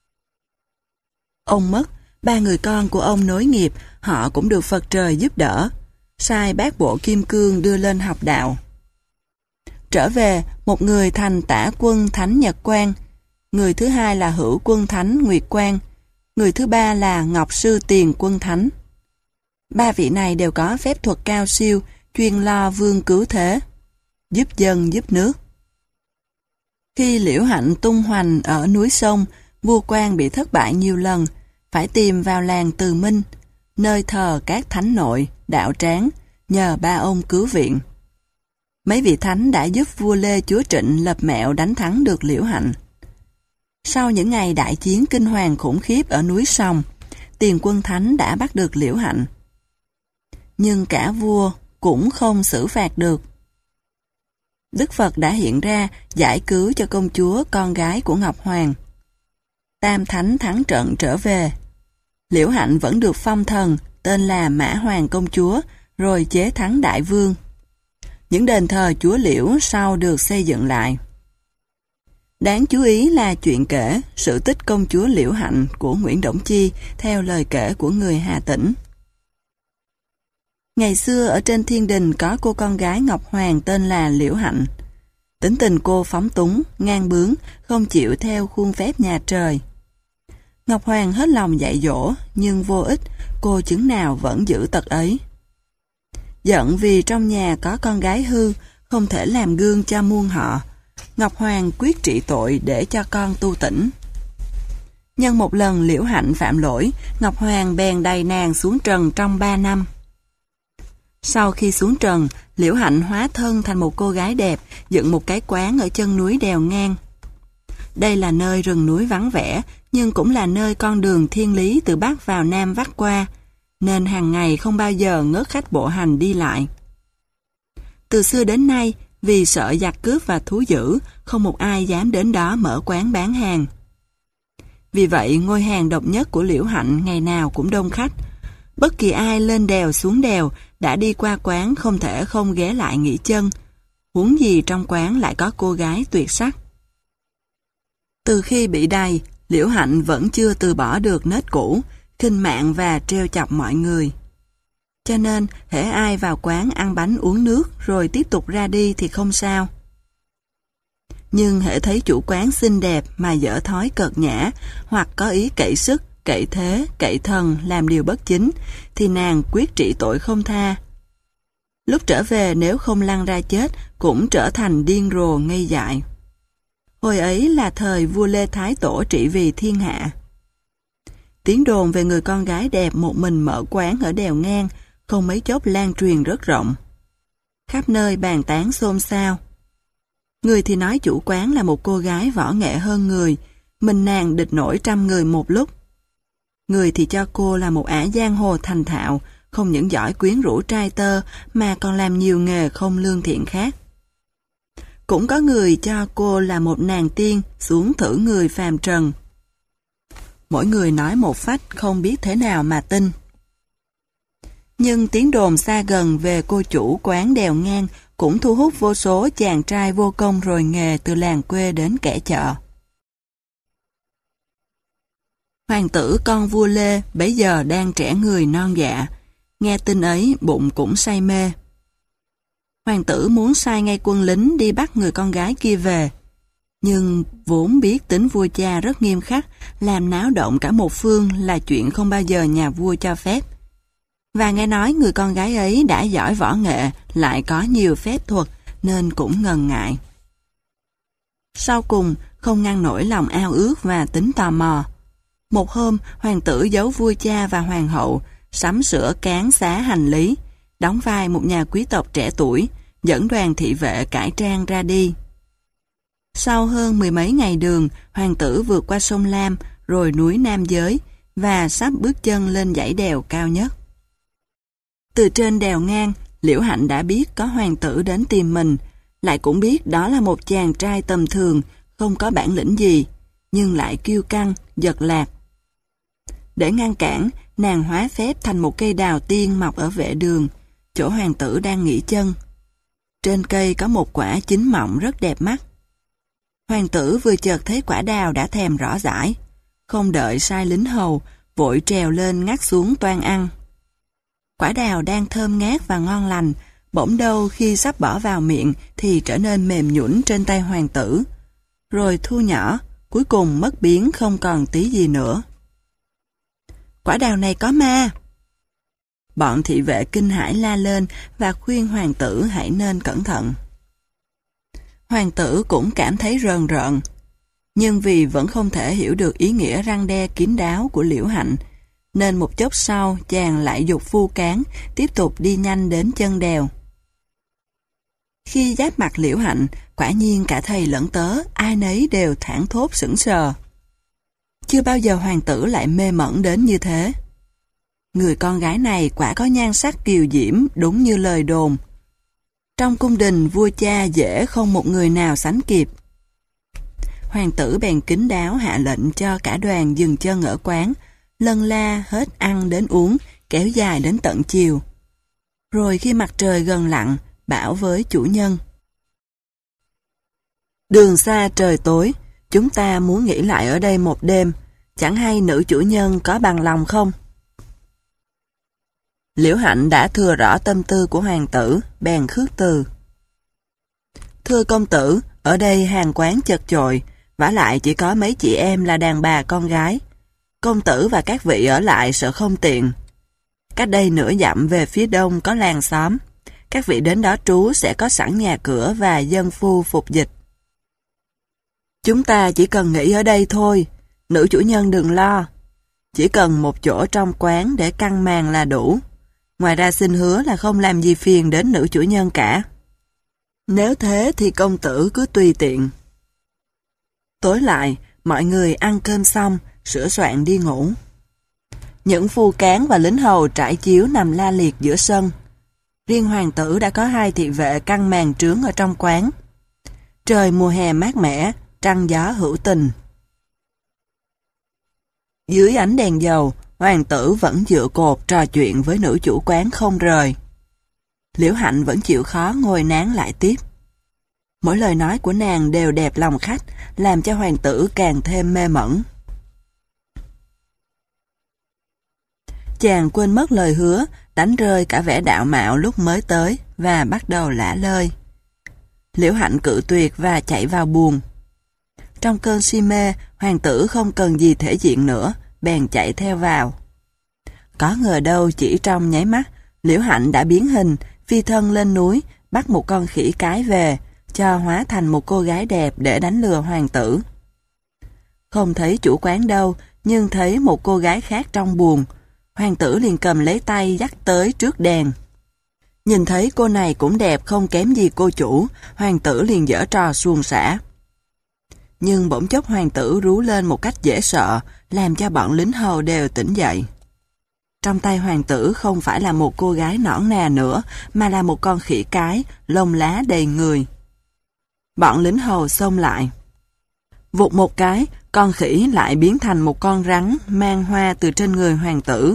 Ông mất, 3 người con của ông nối nghiệp, họ cũng được Phật trời giúp đỡ, sai bát bộ kim cương đưa lên học đạo. Trở về, một người thành Tả Quân Thánh Nhật Quang, người thứ hai là Hữu Quân Thánh Nguyệt Quang, người thứ ba là Ngọc Sư Tiền Quân Thánh. 3 vị này đều có phép thuật cao siêu, chuyên lo vương cứu thế, giúp dân giúp nước. Khi Liễu Hạnh tung hoành ở núi sông, vua quan bị thất bại nhiều lần, phải tìm vào làng Từ Minh, nơi thờ các thánh nội, đạo tráng, nhờ 3 ông cứu viện. Mấy vị thánh đã giúp vua Lê Chúa Trịnh lập mẹo đánh thắng được Liễu Hạnh. Sau những ngày đại chiến kinh hoàng khủng khiếp ở núi Sòng, Tiền Quân Thánh đã bắt được Liễu Hạnh. Nhưng cả vua cũng không xử phạt được. Đức Phật đã hiện ra giải cứu cho công chúa con gái của Ngọc Hoàng. Tam Thánh thắng trận trở về. Liễu Hạnh vẫn được phong thần, tên là Mã Hoàng công chúa, rồi chế thắng đại vương. Những đền thờ chúa Liễu sau được xây dựng lại. Đáng chú ý là chuyện kể sự tích công chúa Liễu Hạnh của Nguyễn Đổng Chi theo lời kể của người Hà Tĩnh. Ngày xưa ở trên thiên đình có cô con gái Ngọc Hoàng tên là Liễu Hạnh. Tính tình cô phóng túng, ngang bướng, không chịu theo khuôn phép nhà trời. Ngọc Hoàng hết lòng dạy dỗ, nhưng vô ích, cô chứng nào vẫn giữ tật ấy. Giận vì trong nhà có con gái hư, không thể làm gương cho muôn họ, Ngọc Hoàng quyết trị tội để cho con tu tỉnh. Nhân một lần Liễu Hạnh phạm lỗi, Ngọc Hoàng bèn đày nàng xuống trần trong 3 năm. Sau khi xuống trần, Liễu Hạnh hóa thân thành một cô gái đẹp, dựng một cái quán ở chân núi đèo ngang. Đây là nơi rừng núi vắng vẻ, nhưng cũng là nơi con đường thiên lý từ Bắc vào Nam vắt qua, nên hàng ngày không bao giờ ngớt khách bộ hành đi lại. Từ xưa đến nay, vì sợ giặc cướp và thú dữ, không một ai dám đến đó mở quán bán hàng. Vì vậy, ngôi hàng độc nhất của Liễu Hạnh ngày nào cũng đông khách. Bất kỳ ai lên đèo xuống đèo, đã đi qua quán không thể không ghé lại nghỉ chân. Huống gì trong quán lại có cô gái tuyệt sắc. Từ khi bị đày, Liễu Hạnh vẫn chưa từ bỏ được nết cũ, khinh mạn và trêu chọc mọi người. Cho nên, hễ ai vào quán ăn bánh uống nước rồi tiếp tục ra đi thì không sao. Nhưng hễ thấy chủ quán xinh đẹp mà dở thói cợt nhã, hoặc có ý cậy sức, cậy thế, cậy thần làm điều bất chính, thì nàng quyết trị tội không tha. Lúc trở về nếu không lăn ra chết, cũng trở thành điên rồ ngây dại. Hồi ấy là thời vua Lê Thái Tổ trị vì thiên hạ. Tiếng đồn về người con gái đẹp một mình mở quán ở đèo ngang, không mấy chốc lan truyền rất rộng. Khắp nơi bàn tán xôn xao. Người thì nói chủ quán là một cô gái võ nghệ hơn người, mình nàng địch nổi 100 người một lúc. Người thì cho cô là một ả giang hồ thành thạo, không những giỏi quyến rũ trai tơ mà còn làm nhiều nghề không lương thiện khác. Cũng có người cho cô là một nàng tiên xuống thử người phàm trần. Mỗi người nói một phách không biết thế nào mà tin. Nhưng tiếng đồn xa gần về cô chủ quán đèo ngang cũng thu hút vô số chàng trai vô công rồi nghề từ làng quê đến kẻ chợ. Hoàng tử con vua Lê bấy giờ đang trẻ người non dạ, nghe tin ấy bụng cũng say mê. Hoàng tử muốn sai ngay quân lính đi bắt người con gái kia về, nhưng vốn biết tính vua cha rất nghiêm khắc, làm náo động cả một phương là chuyện không bao giờ nhà vua cho phép. Và nghe nói người con gái ấy đã giỏi võ nghệ, lại có nhiều phép thuật, nên cũng ngần ngại. Sau cùng, không ngăn nổi lòng ao ước và tính tò mò. Một hôm, hoàng tử giấu vua cha và hoàng hậu, sắm sửa cán xá hành lý, đóng vai một nhà quý tộc trẻ tuổi, dẫn đoàn thị vệ cải trang ra đi. Sau hơn 10 mấy ngày đường, hoàng tử vượt qua sông Lam, rồi núi Nam Giới, và sắp bước chân lên dãy đèo cao nhất. Từ trên đèo ngang, Liễu Hạnh đã biết có hoàng tử đến tìm mình, lại cũng biết đó là một chàng trai tầm thường, không có bản lĩnh gì, nhưng lại kiêu căng, giật lạc. Để ngăn cản, nàng hóa phép thành một cây đào tiên mọc ở vệ đường, chỗ hoàng tử đang nghỉ chân. Trên cây có một quả chín mọng rất đẹp mắt. Hoàng tử vừa chợt thấy quả đào đã thèm rõ rãi, không đợi sai lính hầu, vội trèo lên ngắt xuống toan ăn. Quả đào đang thơm ngát và ngon lành, bỗng đâu khi sắp bỏ vào miệng thì trở nên mềm nhũn trên tay hoàng tử, rồi thu nhỏ, cuối cùng mất biến không còn tí gì nữa. Quả đào này có ma! Bọn thị vệ kinh hãi la lên và khuyên hoàng tử hãy nên cẩn thận. Hoàng tử cũng cảm thấy rờn rợn, nhưng vì vẫn không thể hiểu được ý nghĩa răn đe kín đáo của Liễu Hạnh, nên một chốc sau chàng lại giục phu cán tiếp tục đi nhanh đến chân đèo. Khi giáp mặt Liễu Hạnh, quả nhiên cả thầy lẫn tớ, ai nấy đều thảng thốt sững sờ. Chưa bao giờ hoàng tử lại mê mẩn đến như thế. Người con gái này quả có nhan sắc kiều diễm đúng như lời đồn. Trong cung đình vua cha dễ không một người nào sánh kịp. Hoàng tử bèn kín đáo hạ lệnh cho cả đoàn dừng chân ở quán, lân la hết ăn đến uống, kéo dài đến tận chiều. Rồi khi mặt trời gần lặn, bảo với chủ nhân: Đường xa trời tối, chúng ta muốn nghỉ lại ở đây một đêm, chẳng hay nữ chủ nhân có bằng lòng không? Liễu Hạnh đã thừa rõ tâm tư của hoàng tử, bèn khước từ. Thưa công tử, ở đây hàng quán chật chội, vả lại chỉ có mấy chị em là đàn bà con gái. Công tử và các vị ở lại sợ không tiện. Cách đây nửa dặm về phía đông có làng xóm, các vị đến đó trú sẽ có sẵn nhà cửa và dân phu phục dịch. Chúng ta chỉ cần nghỉ ở đây thôi, Nữ chủ nhân đừng lo. Chỉ cần một chỗ trong quán để căng màn là đủ. Ngoài ra xin hứa là không làm gì phiền đến nữ chủ nhân cả. Nếu thế thì công tử cứ tùy tiện. Tối lại, mọi người ăn cơm xong, sửa soạn đi ngủ. Những phu cán và lính hầu trải chiếu nằm la liệt giữa sân. Riêng hoàng tử đã có 2 thị vệ căng màn trướng ở trong quán. Trời mùa hè mát mẻ, trăng gió hữu tình. Dưới ánh đèn dầu, hoàng tử vẫn dựa cột trò chuyện với nữ chủ quán không rời. Liễu Hạnh vẫn chịu khó ngồi nán lại tiếp. Mỗi lời nói của nàng đều đẹp lòng khách, làm cho hoàng tử càng thêm mê mẩn. Chàng quên mất lời hứa, đánh rơi cả vẻ đạo mạo lúc mới tới và bắt đầu lả lơi. Liễu Hạnh cự tuyệt và chạy vào buồng. Trong cơn si mê, hoàng tử không cần gì thể diện nữa, bèn chạy theo vào. Có ngờ đâu chỉ trong nháy mắt, Liễu Hạnh đã biến hình, phi thân lên núi, bắt một con khỉ cái về, cho hóa thành một cô gái đẹp để đánh lừa hoàng tử. Không thấy chủ quán đâu, nhưng thấy một cô gái khác trong buồng. Hoàng tử liền cầm lấy tay dắt tới trước đèn. Nhìn thấy cô này cũng đẹp không kém gì cô chủ, hoàng tử liền giở trò suồng sã. Nhưng bỗng chốc hoàng tử rú lên một cách dễ sợ, làm cho bọn lính hầu đều tỉnh dậy. Trong tay hoàng tử không phải là một cô gái nõn nà nữa, mà là một con khỉ cái, lông lá đầy người. Bọn lính hầu xông lại. Vụt một cái, con khỉ lại biến thành một con rắn mang hoa từ trên người hoàng tử.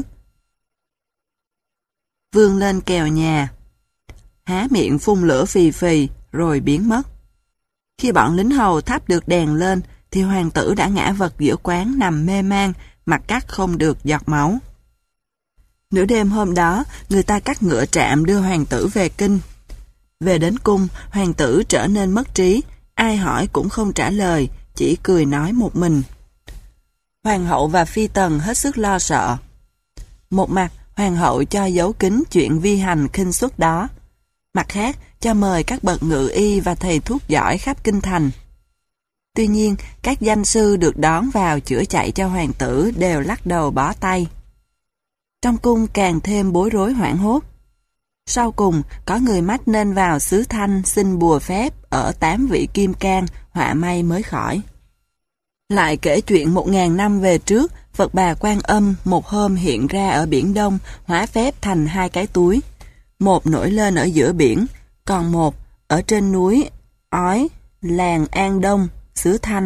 Vươn lên kèo nhà, há miệng phun lửa phì phì rồi biến mất. Khi bọn lính hầu thắp được đèn lên thì hoàng tử đã ngã vật giữa quán nằm mê man, mặt cắt không được giọt máu. Nửa đêm hôm đó, người ta cắt ngựa trạm đưa hoàng tử về kinh. Về đến cung, hoàng tử trở nên mất trí, ai hỏi cũng không trả lời, chỉ cười nói một mình. Hoàng hậu và phi tần hết sức lo sợ. Một mặt, hoàng hậu cho giấu kín chuyện vi hành khinh suất đó. Mặt khác, cho mời các bậc ngự y và thầy thuốc giỏi khắp kinh thành. Tuy nhiên, các danh sư được đón vào chữa chạy cho hoàng tử đều lắc đầu bó tay. Trong cung càng thêm bối rối hoảng hốt. Sau cùng, có người mách nên vào xứ Thanh xin bùa phép ở 8 vị kim cang, họa may mới khỏi. Lại kể chuyện 1000 năm về trước, Phật Bà Quan Âm một hôm hiện ra ở Biển Đông, hóa phép thành 2 cái túi. Một nổi lên ở giữa biển, còn một ở trên núi Ói, làng An Đông, xứ Thanh.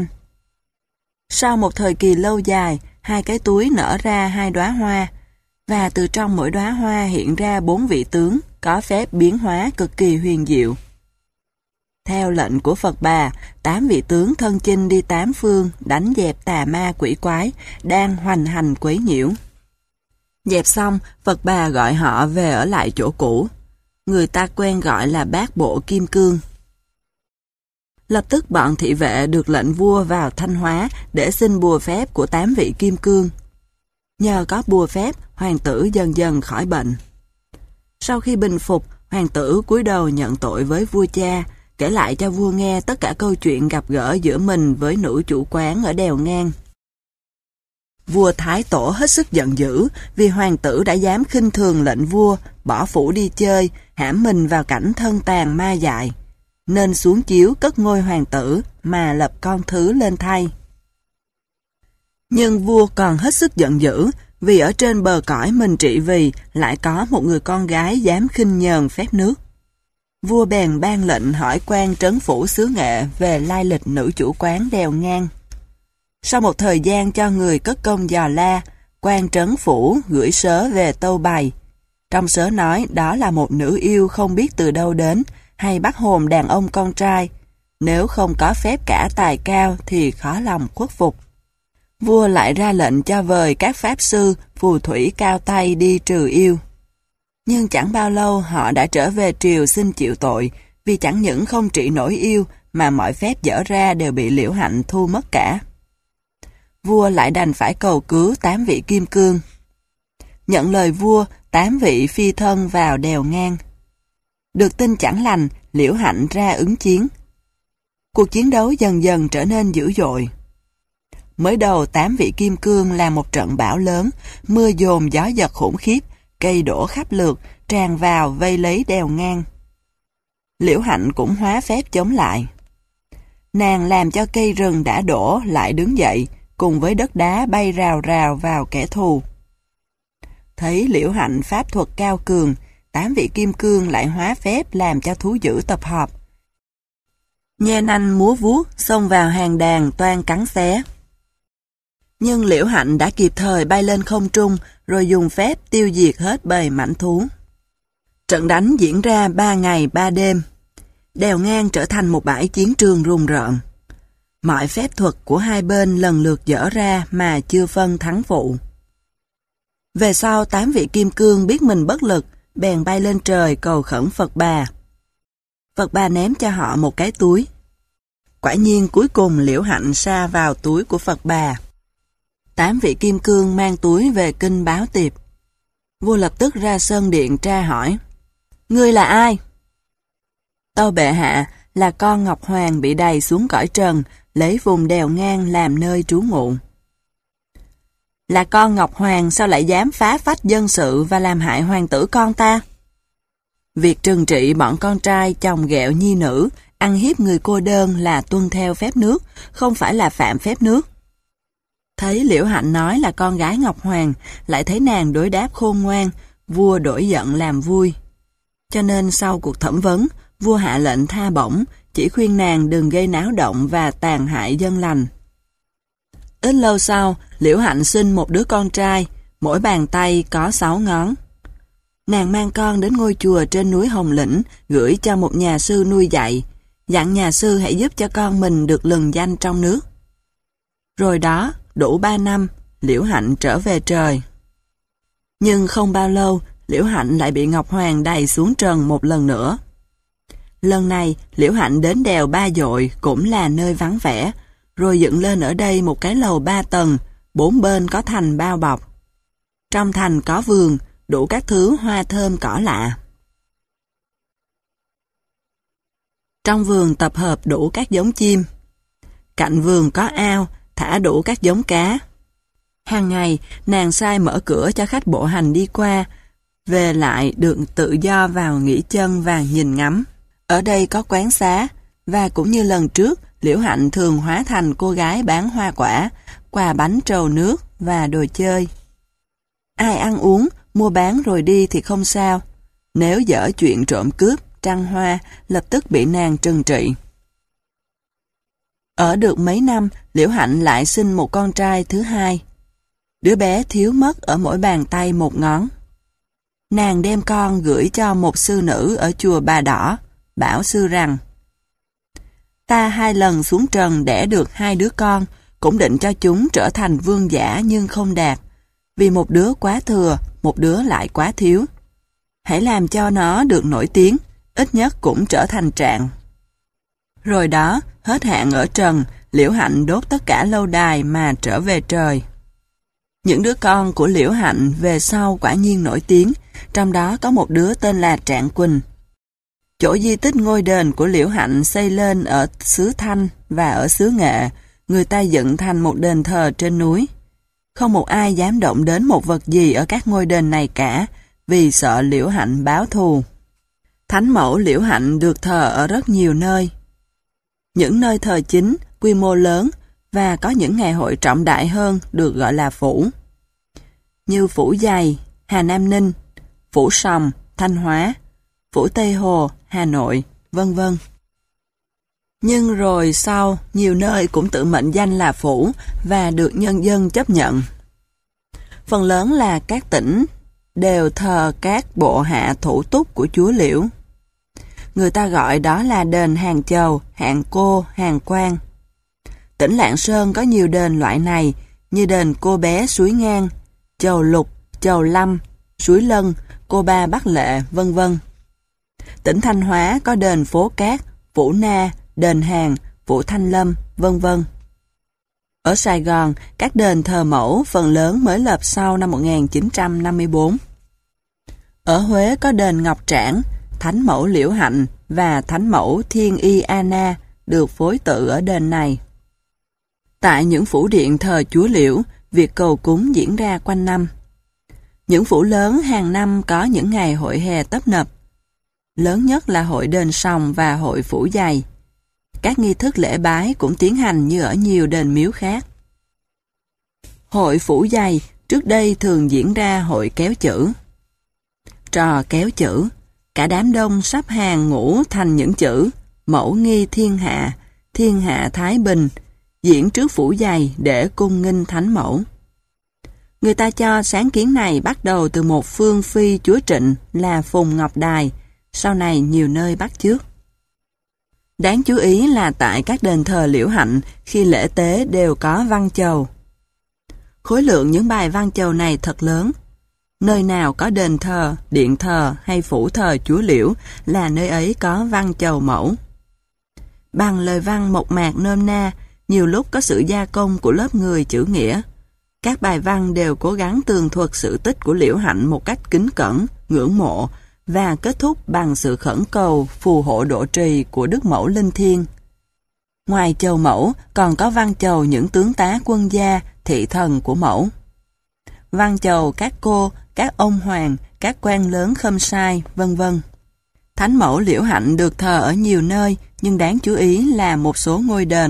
Sau một thời kỳ lâu dài, 2 cái túi nở ra 2 đóa hoa, và từ trong mỗi đóa hoa hiện ra 4 vị tướng có phép biến hóa cực kỳ huyền diệu. Theo lệnh của Phật Bà, 8 vị tướng thân chinh đi 8 phương đánh dẹp tà ma quỷ quái đang hoành hành quấy nhiễu. Dẹp xong, Phật Bà gọi họ về ở lại chỗ cũ. Người ta quen gọi là Bát Bộ Kim Cương. Lập tức bọn thị vệ được lệnh vua vào Thanh Hóa để xin bùa phép của 8 vị Kim Cương. Nhờ có bùa phép, hoàng tử dần dần khỏi bệnh. Sau khi bình phục, hoàng tử cúi đầu nhận tội với vua cha, kể lại cho vua nghe tất cả câu chuyện gặp gỡ giữa mình với nữ chủ quán ở đèo ngang. Vua Thái Tổ hết sức giận dữ vì hoàng tử đã dám khinh thường lệnh vua, bỏ phủ đi chơi, hãm mình vào cảnh thân tàn ma dại, nên xuống chiếu cất ngôi hoàng tử mà lập con thứ lên thay. Nhưng vua còn hết sức giận dữ vì ở trên bờ cõi mình trị vì lại có một người con gái dám khinh nhờn phép nước. Vua bèn ban lệnh hỏi quan trấn phủ xứ Nghệ về lai lịch nữ chủ quán đèo ngang. Sau một thời gian cho người cất công dò la, quan trấn phủ gửi sớ về tâu bày. Trong sớ nói đó là một nữ yêu không biết từ đâu đến, hay bắt hồn đàn ông con trai. Nếu không có phép cả tài cao thì khó lòng khuất phục. Vua lại ra lệnh cho vời các pháp sư, phù thủy cao tay đi trừ yêu. Nhưng chẳng bao lâu họ đã trở về triều xin chịu tội, vì chẳng những không trị nổi yêu mà mọi phép dở ra đều bị Liễu Hạnh thu mất cả. Vua lại đành phải cầu cứu 8 vị kim cương. Nhận lời vua, 8 vị phi thân vào đèo ngang. Được tin chẳng lành, Liễu Hạnh ra ứng chiến. Cuộc chiến đấu dần dần trở nên dữ dội. mới đầu 8 vị kim cương là một trận bão lớn, mưa dồn gió giật khủng khiếp, cây đổ khắp lượt, tràn vào vây lấy đèo ngang. Liễu Hạnh cũng hóa phép chống lại. Nàng làm cho cây rừng đã đổ lại đứng dậy, cùng với đất đá bay rào rào vào kẻ thù. Thấy Liễu Hạnh pháp thuật cao cường, 8 vị kim cương lại hóa phép làm cho thú dữ tập hợp. Nhe nanh múa vuốt xông vào hàng đàn toan cắn xé. Nhưng Liễu Hạnh đã kịp thời bay lên không trung rồi dùng phép tiêu diệt hết bầy mãnh thú. Trận đánh diễn ra 3 ngày 3 đêm. Đèo ngang trở thành một bãi chiến trường rùng rợn. Mọi phép thuật của hai bên lần lượt dở ra mà chưa phân thắng phụ. Về sau 8 vị kim cương biết mình bất lực, bèn bay lên trời cầu khẩn Phật Bà. Phật Bà ném cho họ một cái túi. Quả nhiên cuối cùng Liễu Hạnh sa vào túi của Phật Bà. 8 vị kim cương mang túi về kinh báo tiệp. Vua lập tức ra sơn điện tra hỏi: "Ngươi là ai?" "Tâu bệ hạ, là con Ngọc Hoàng bị đày xuống cõi trần, lấy vùng đèo ngang làm nơi trú ngụ." "Là con Ngọc Hoàng sao lại dám phá phách dân sự và làm hại hoàng tử con ta?" "Việc trừng trị bọn con trai chồng ghẹo nhi nữ, ăn hiếp người cô đơn là tuân theo phép nước, không phải là phạm phép nước." Thấy Liễu Hạnh nói là con gái Ngọc Hoàng, lại thấy nàng đối đáp khôn ngoan, vua đổi giận làm vui. Cho nên sau cuộc thẩm vấn, vua hạ lệnh tha bổng, chỉ khuyên nàng đừng gây náo động và tàn hại dân lành. Ít lâu sau, Liễu Hạnh sinh một đứa con trai, mỗi bàn tay có 6 ngón. Nàng mang con đến ngôi chùa trên núi Hồng Lĩnh, gửi cho một nhà sư nuôi dạy, dặn nhà sư hãy giúp cho con mình được lừng danh trong nước. Rồi đó, đủ 3 năm, Liễu Hạnh trở về trời. Nhưng không bao lâu, Liễu Hạnh lại bị Ngọc Hoàng đày xuống trần một lần nữa. Lần này, Liễu Hạnh đến đèo Ba Dội, cũng là nơi vắng vẻ, rồi dựng lên ở đây một cái lầu 3 tầng, 4 bên có thành bao bọc. Trong thành có vườn, đủ các thứ hoa thơm cỏ lạ. Trong vườn tập hợp đủ các giống chim. Cạnh vườn có ao, thả đủ các giống cá. Hàng ngày, nàng sai mở cửa cho khách bộ hành đi qua, về lại được tự do vào nghỉ chân và nhìn ngắm. Ở đây có quán xá, và cũng như lần trước, Liễu Hạnh thường hóa thành cô gái bán hoa quả, quà bánh trầu nước và đồ chơi. Ai ăn uống, mua bán rồi đi thì không sao. Nếu dở chuyện trộm cướp, trăng hoa, lập tức bị nàng trừng trị. Ở được mấy năm, Liễu Hạnh lại sinh một con trai thứ hai. Đứa bé thiếu mất ở mỗi bàn tay một ngón. Nàng đem con gửi cho một sư nữ ở chùa Bà Đỏ, bảo sư rằng: "Ta 2 lần xuống trần đẻ được 2 đứa con, cũng định cho chúng trở thành vương giả nhưng không đạt, vì một đứa quá thừa, một đứa lại quá thiếu. Hãy làm cho nó được nổi tiếng, ít nhất cũng trở thành trạng." Rồi đó, hết hạn ở trần, Liễu Hạnh đốt tất cả lâu đài mà trở về trời. Những đứa con của Liễu Hạnh về sau quả nhiên nổi tiếng, trong đó có một đứa tên là Trạng Quỳnh. Chỗ di tích ngôi đền của Liễu Hạnh xây lên ở xứ Thanh và ở xứ Nghệ, người ta dựng thành một đền thờ trên núi. Không một ai dám động đến một vật gì ở các ngôi đền này cả, vì sợ Liễu Hạnh báo thù. Thánh mẫu Liễu Hạnh được thờ ở rất nhiều nơi. Những nơi thờ chính, quy mô lớn, và có những ngày hội trọng đại hơn được gọi là phủ. Như Phủ Giày, Hà Nam Ninh, Phủ Sòng, Thanh Hóa, Phủ Tây Hồ, Hà Nội, vân vân. Nhưng rồi sau, nhiều nơi cũng tự mệnh danh là phủ và được nhân dân chấp nhận. Phần lớn là các tỉnh đều thờ các bộ hạ thủ túc của chúa Liễu. Người ta gọi đó là đền Hàng Chầu, Hàng Cô, Hàng Quan. Tỉnh Lạng Sơn có nhiều đền loại này, như đền Cô Bé Suối Ngang, Chầu Lục, Chầu Lâm, Suối Lân, Cô Ba Bắc Lệ, vân vân. Tỉnh Thanh Hóa có đền Phố Cát, Phủ Na, đền Hàng, Phủ Thanh Lâm, vân vân. Ở Sài Gòn, các đền thờ mẫu phần lớn mới lập sau năm 1954. Ở Huế có đền Ngọc Trảng, Thánh mẫu Liễu Hạnh và Thánh mẫu Thiên Y Anna được phối tự ở đền này. Tại những phủ điện thờ Chúa Liễu, việc cầu cúng diễn ra quanh năm. Những phủ lớn hàng năm có những ngày hội hè tấp nập. Lớn nhất là hội đền Sòng và hội phủ giày. Các nghi thức lễ bái cũng tiến hành như ở nhiều đền miếu khác. Hội phủ giày trước đây thường diễn ra hội kéo chữ. Trò kéo chữ, cả đám đông sắp hàng ngũ thành những chữ Mẫu nghi thiên hạ thái bình, diễn trước phủ giày để cung nghinh thánh mẫu. Người ta cho sáng kiến này bắt đầu từ một phương phi chúa Trịnh là Phùng Ngọc Đài, sau này nhiều nơi bắt chước. Đáng chú ý là tại các đền thờ Liễu Hạnh khi lễ tế đều có văn chầu. Khối lượng những bài văn chầu này thật lớn. Nơi nào có đền thờ, điện thờ hay phủ thờ Chúa Liễu là nơi ấy có văn chầu mẫu. Bằng lời văn mộc mạc nôm na, nhiều lúc có sự gia công của lớp người chữ nghĩa. Các bài văn đều cố gắng tường thuật sự tích của Liễu Hạnh một cách kính cẩn, ngưỡng mộ và kết thúc bằng sự khẩn cầu phù hộ độ trì của Đức Mẫu Linh Thiêng. Ngoài chầu mẫu còn có văn chầu những tướng tá quân gia, thị thần của mẫu. Văn chầu các cô, các ông hoàng, các quan lớn khâm sai, vân vân. Thánh mẫu Liễu Hạnh được thờ ở nhiều nơi, nhưng đáng chú ý là một số ngôi đền.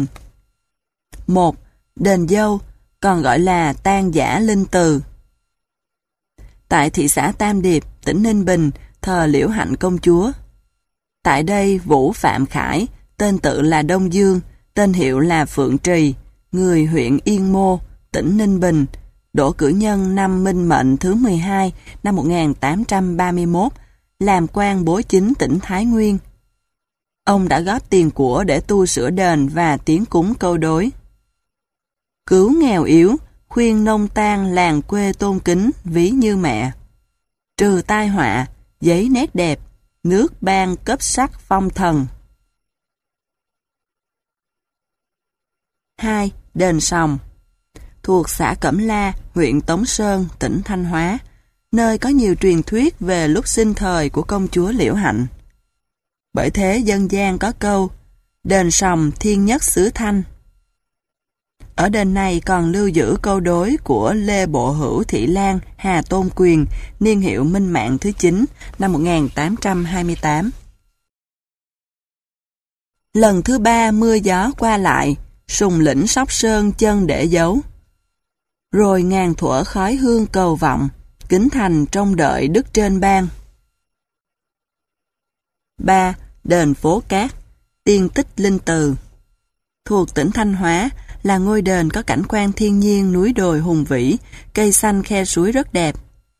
1. Đền Dâu, còn gọi là Tang Giả Linh Từ. Tại thị xã Tam Điệp, tỉnh Ninh Bình, thờ Liễu Hạnh công chúa. Tại đây Vũ Phạm Khải, tên tự là Đông Dương, tên hiệu là Phượng Trì, người huyện Yên Mô, tỉnh Ninh Bình, đỗ cử nhân năm Minh Mệnh thứ 12 năm 1831, làm quan bối chính tỉnh Thái Nguyên. Ông đã góp tiền của để tu sửa đền và tiến cúng câu đối. Cứu nghèo yếu, khuyên nông tan làng quê tôn kính ví như mẹ. Trừ tai họa, giấy nét đẹp, nước ban cấp sắc phong thần. 2. Đền Sòng, thuộc xã Cẩm La, huyện Tống Sơn, tỉnh Thanh Hóa, nơi có nhiều truyền thuyết về lúc sinh thời của công chúa Liễu Hạnh. Bởi thế dân gian có câu, đền Sòng thiên nhất xứ Thanh. Ở đền này còn lưu giữ câu đối của Lê Bộ Hữu Thị Lan, Hà Tôn Quyền, niên hiệu Minh Mạng thứ 9, năm 1828. Lần thứ 3 mưa gió qua lại, sùng lĩnh Sóc Sơn chân để giấu. Rồi ngàn thuở khói hương cầu vọng, kính thành trông đợi đức trên ban. 3. Đền Phố Cát, tiên tích linh từ. Thuộc tỉnh Thanh Hóa, là ngôi đền có cảnh quan thiên nhiên núi đồi hùng vĩ, cây xanh khe suối rất đẹp.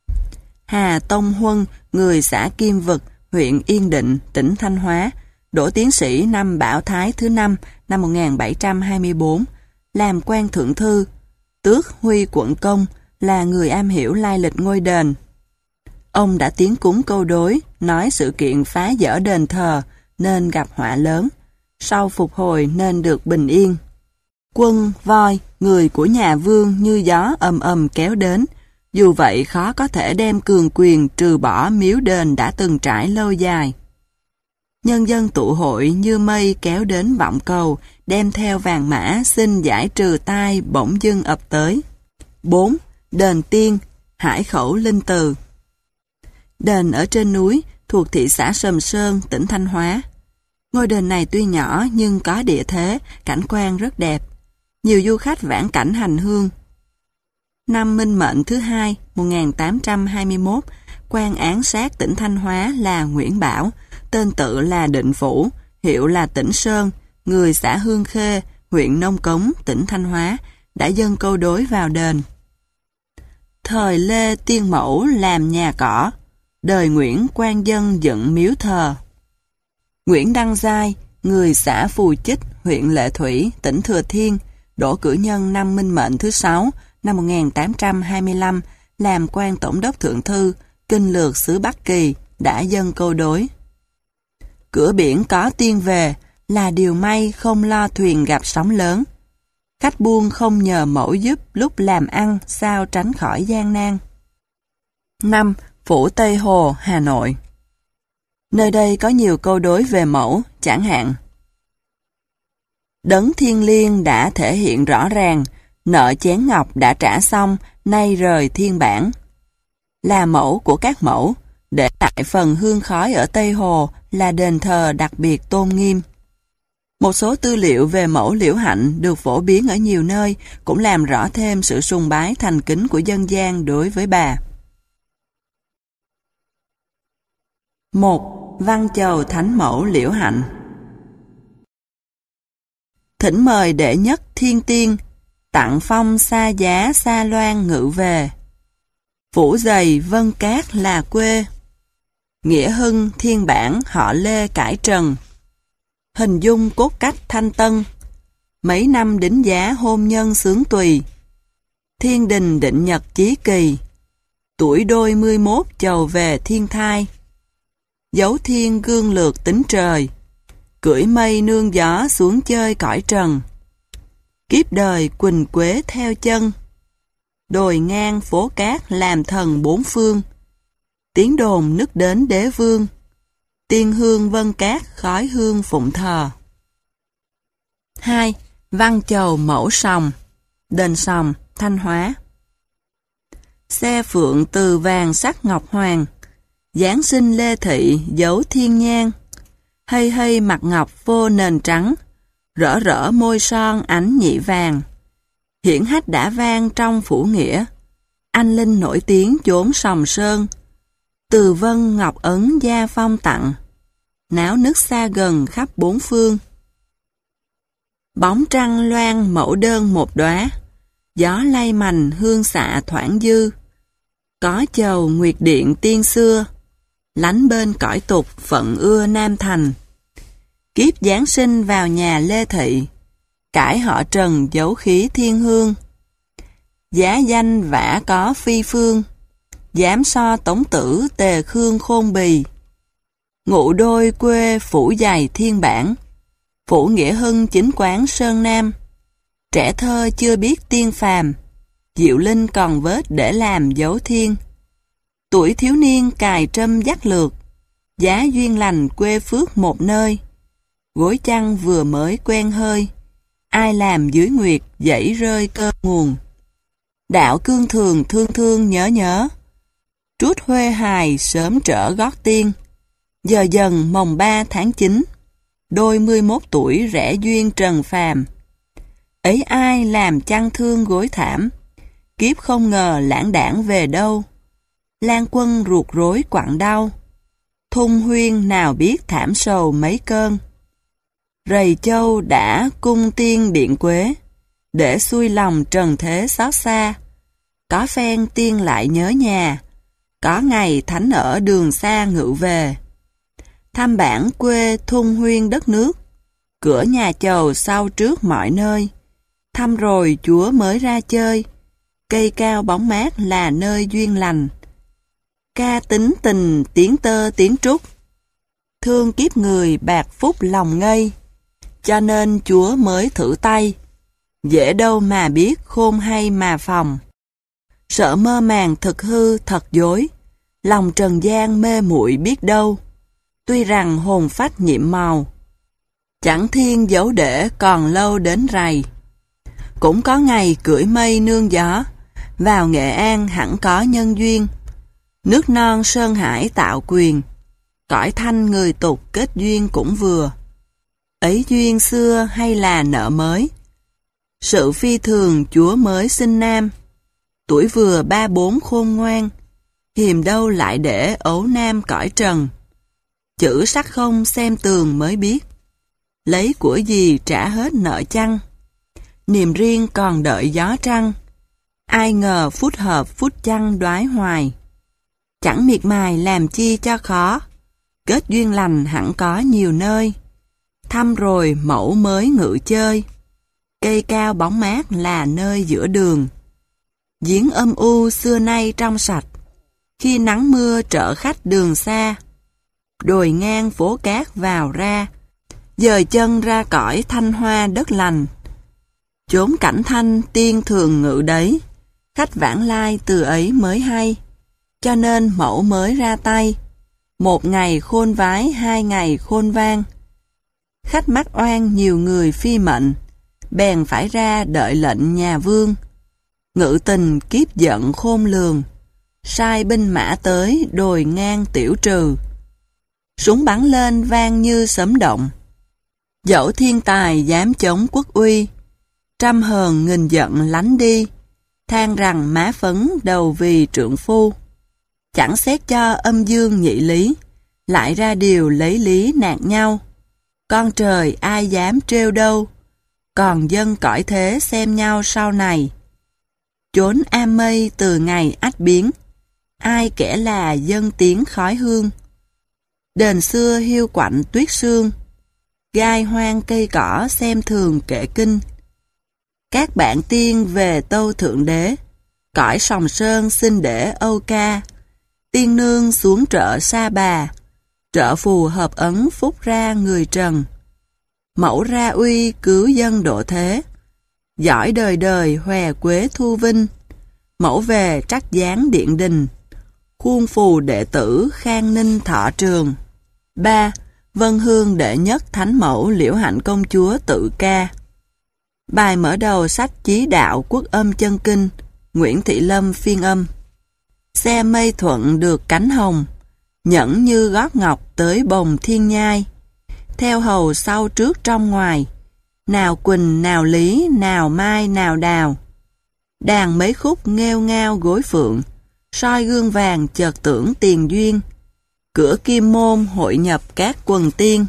Hà Tông Huân, người xã Kim Vực, huyện Yên Định, tỉnh Thanh Hóa, đỗ tiến sĩ năm Bảo Thái thứ 5 năm 1724, làm quan thượng thư, tước Huy quận công, là người am hiểu lai lịch ngôi đền. Ông đã tiến cúng câu đối, nói sự kiện phá dỡ đền thờ nên gặp họa lớn, sau phục hồi nên được bình yên. Quân, voi, người của nhà Vương như gió ầm ầm kéo đến, dù vậy khó có thể đem cường quyền trừ bỏ miếu đền đã từng trải lâu dài. Nhân dân tụ hội như mây kéo đến vọng cầu, đem theo vàng mã xin giải trừ tai bỗng dưng ập tới. 4. Đền Tiên, Hải Khẩu Linh Từ. Đền ở trên núi, thuộc thị xã Sầm Sơn, tỉnh Thanh Hóa. Ngôi đền này tuy nhỏ nhưng có địa thế, cảnh quan rất đẹp. Nhiều du khách vãn cảnh hành hương. Năm Minh Mệnh thứ 2, 1821, quan án sát tỉnh Thanh Hóa là Nguyễn Bảo, tên tự là Định Phủ, hiệu là Tĩnh Sơn, người xã Hương Khê, huyện Nông Cống, tỉnh Thanh Hóa, đã dâng câu đối vào đền. Thời Lê Tiên Mẫu làm nhà cỏ, đời Nguyễn quan dân dựng miếu thờ. Nguyễn Đăng Giai, người xã Phù Chích, huyện Lệ Thủy, tỉnh Thừa Thiên, đỗ cử nhân năm Minh Mệnh thứ 6, năm 1825, làm quan tổng đốc thượng thư, kinh lược xứ Bắc Kỳ, đã dâng câu đối. Cửa biển có tiên về, là điều may không lo thuyền gặp sóng lớn. Khách buôn không nhờ mẫu giúp lúc làm ăn sao tránh khỏi gian nan. 5. Phủ Tây Hồ, Hà Nội. Nơi đây có nhiều câu đối về mẫu, chẳng hạn. Đấng Thiên Liêng đã thể hiện rõ ràng, nợ chén ngọc đã trả xong, nay rời thiên bản. Là mẫu của các mẫu, để lại phần hương khói ở Tây Hồ là đền thờ đặc biệt tôn nghiêm. Một số tư liệu về mẫu Liễu Hạnh được phổ biến ở nhiều nơi cũng làm rõ thêm sự sùng bái thành kính của dân gian đối với bà. 1. Văn chầu thánh mẫu Liễu Hạnh. Thỉnh mời đệ nhất thiên tiên, tặng phong xa giá xa loan ngự về. Phủ dày vân cát là quê, nghĩa hưng thiên bản họ Lê cải trần. Hình dung cốt cách thanh tân, mấy năm đính giá hôn nhân sướng tùy. Thiên đình định nhật chí kỳ, tuổi đôi 11 chầu về thiên thai. Dấu thiên gương lược tính trời, cưỡi mây nương gió xuống chơi cõi trần. Kiếp đời quỳnh quế theo chân, đồi ngang phố cát làm thần bốn phương. Tiếng đồn nức đến đế vương, tiên hương vân cát khói hương phụng thờ. 2. Văn chầu mẫu Sòng, đền Sòng, Thanh Hóa. Xe phượng từ vàng sắc ngọc hoàng, Giáng sinh Lê Thị dấu thiên nhang. Hay hay mặt ngọc vô nền trắng, rỡ rỡ môi son ánh nhị vàng. Hiển hách đã vang trong phủ nghĩa, anh linh nổi tiếng chốn Sòng Sơn. Từ vân ngọc ấn gia phong tặng, náo nức xa gần khắp bốn phương. Bóng trăng loan mẫu đơn một đóa, gió lay mành hương xạ thoảng dư. Có chầu nguyệt điện tiên xưa, lánh bên cõi tục phận ưa Nam Thành. Kiếp Giáng sinh vào nhà Lê Thị, cải họ Trần dấu khí thiên hương. Giá danh vả có phi phương, dám so tống tử tề khương khôn bì. Ngụ đôi quê phủ dày thiên bản, phủ nghĩa hưng chính quán Sơn Nam. Trẻ thơ chưa biết tiên phàm, diệu linh còn vết để làm dấu thiên. Tuổi thiếu niên cài trâm dắt lược, giá duyên lành quê phước một nơi. Gối chăn vừa mới quen hơi, ai làm dưới nguyệt dãy rơi cơ nguồn. Đạo cương thường thương thương nhớ nhớ, trút huê hài sớm trở gót tiên. Giờ dần mồng 3 tháng 9, đôi 11 tuổi rẽ duyên trần phàm. Ấy ai làm chăn thương gối thảm, kiếp không ngờ lãng đãng về đâu. Lan quân ruột rối quặn đau, thung huyên nào biết thảm sầu mấy cơn. Rầy châu đã cung tiên điện quế, để xuôi lòng trần thế xót xa. Có phen tiên lại nhớ nhà, có ngày thánh ở đường xa ngự về. Thăm bản quê thung huyên đất nước, cửa nhà chầu sau trước mọi nơi. Thăm rồi chúa mới ra chơi, cây cao bóng mát là nơi duyên lành. Ca tính tình tiếng tơ tiếng trúc, thương kiếp người bạc phúc lòng ngây. Cho nên chúa mới thử tay, dễ đâu mà biết khôn hay mà phòng. Sợ mơ màng thực hư thật dối, lòng trần gian mê muội biết đâu. Tuy rằng hồn phách nhiệm màu, chẳng thiên dấu để còn lâu đến rày. Cũng có ngày cưỡi mây nương gió, vào Nghệ An hẳn có nhân duyên. Nước non sơn hải tạo quyền, cõi thanh người tục kết duyên cũng vừa. Ấy duyên xưa hay là nợ mới, sự phi thường chúa mới sinh nam. Tuổi vừa 3-4 khôn ngoan, hiềm đâu lại để ấu nam cõi trần. Chữ sắc không xem tường mới biết, lấy của gì trả hết nợ chăng. Niềm riêng còn đợi gió trăng, ai ngờ phút hợp phút chăng đoái hoài. Chẳng miệt mài làm chi cho khó, kết duyên lành hẳn có nhiều nơi. Thăm rồi mẫu mới ngự chơi, cây cao bóng mát là nơi giữa đường. Giếng âm u xưa nay trong sạch, khi nắng mưa trở khách đường xa. Đồi ngang phố cát vào ra, dời chân ra cõi thanh hoa đất lành. Chốn cảnh thanh tiên thường ngự đấy, khách vãng lai từ ấy mới hay. Cho nên mẫu mới ra tay, một ngày khôn vái 2 ngày khôn vang. khách mắc oan nhiều người phi mệnh, bèn phải ra đợi lệnh nhà vương. Ngự tình kiếp giận khôn lường, sai binh mã tới đồi ngang tiểu trừ. Súng bắn lên vang như sấm động, dẫu thiên tài dám chống quốc uy, trăm hờn nghìn giận lánh đi, than rằng má phấn đầu vì trượng phu. Chẳng xét cho âm dương nhị lý, lại ra điều lấy lý nạt nhau. Con trời ai dám trêu đâu, còn dân cõi thế xem nhau sau này. Chốn am mây từ ngày ách biến, ai kể là dân tiếng khói hương. Đền xưa hiu quạnh tuyết sương, gai hoang cây cỏ xem thường kệ kinh. Các bạn tiên về tâu thượng đế, cõi sòng sơn xin để âu ca. Tiên nương xuống trợ sa bà, trợ phù hợp ấn phúc ra người trần. Mẫu ra uy cứu dân độ thế, giỏi đời đời hòe quế thu vinh. Mẫu về trắc giáng điện đình, khuôn phù đệ tử khang ninh thọ trường. 3. Vân hương đệ nhất thánh mẫu Liễu Hạnh công chúa tự ca. Bài mở đầu sách Chí đạo quốc âm chân kinh, Nguyễn Thị Lâm phiên âm. Xe mây thuận được cánh hồng, nhẫn như gót ngọc tới bồng thiên nhai. Theo hầu sau trước trong ngoài, nào Quỳnh nào Lý nào Mai nào Đào. Đàn mấy khúc nghêu ngao gối phượng, soi gương vàng chợt tưởng tiền duyên. Cửa kim môn hội nhập các quần tiên,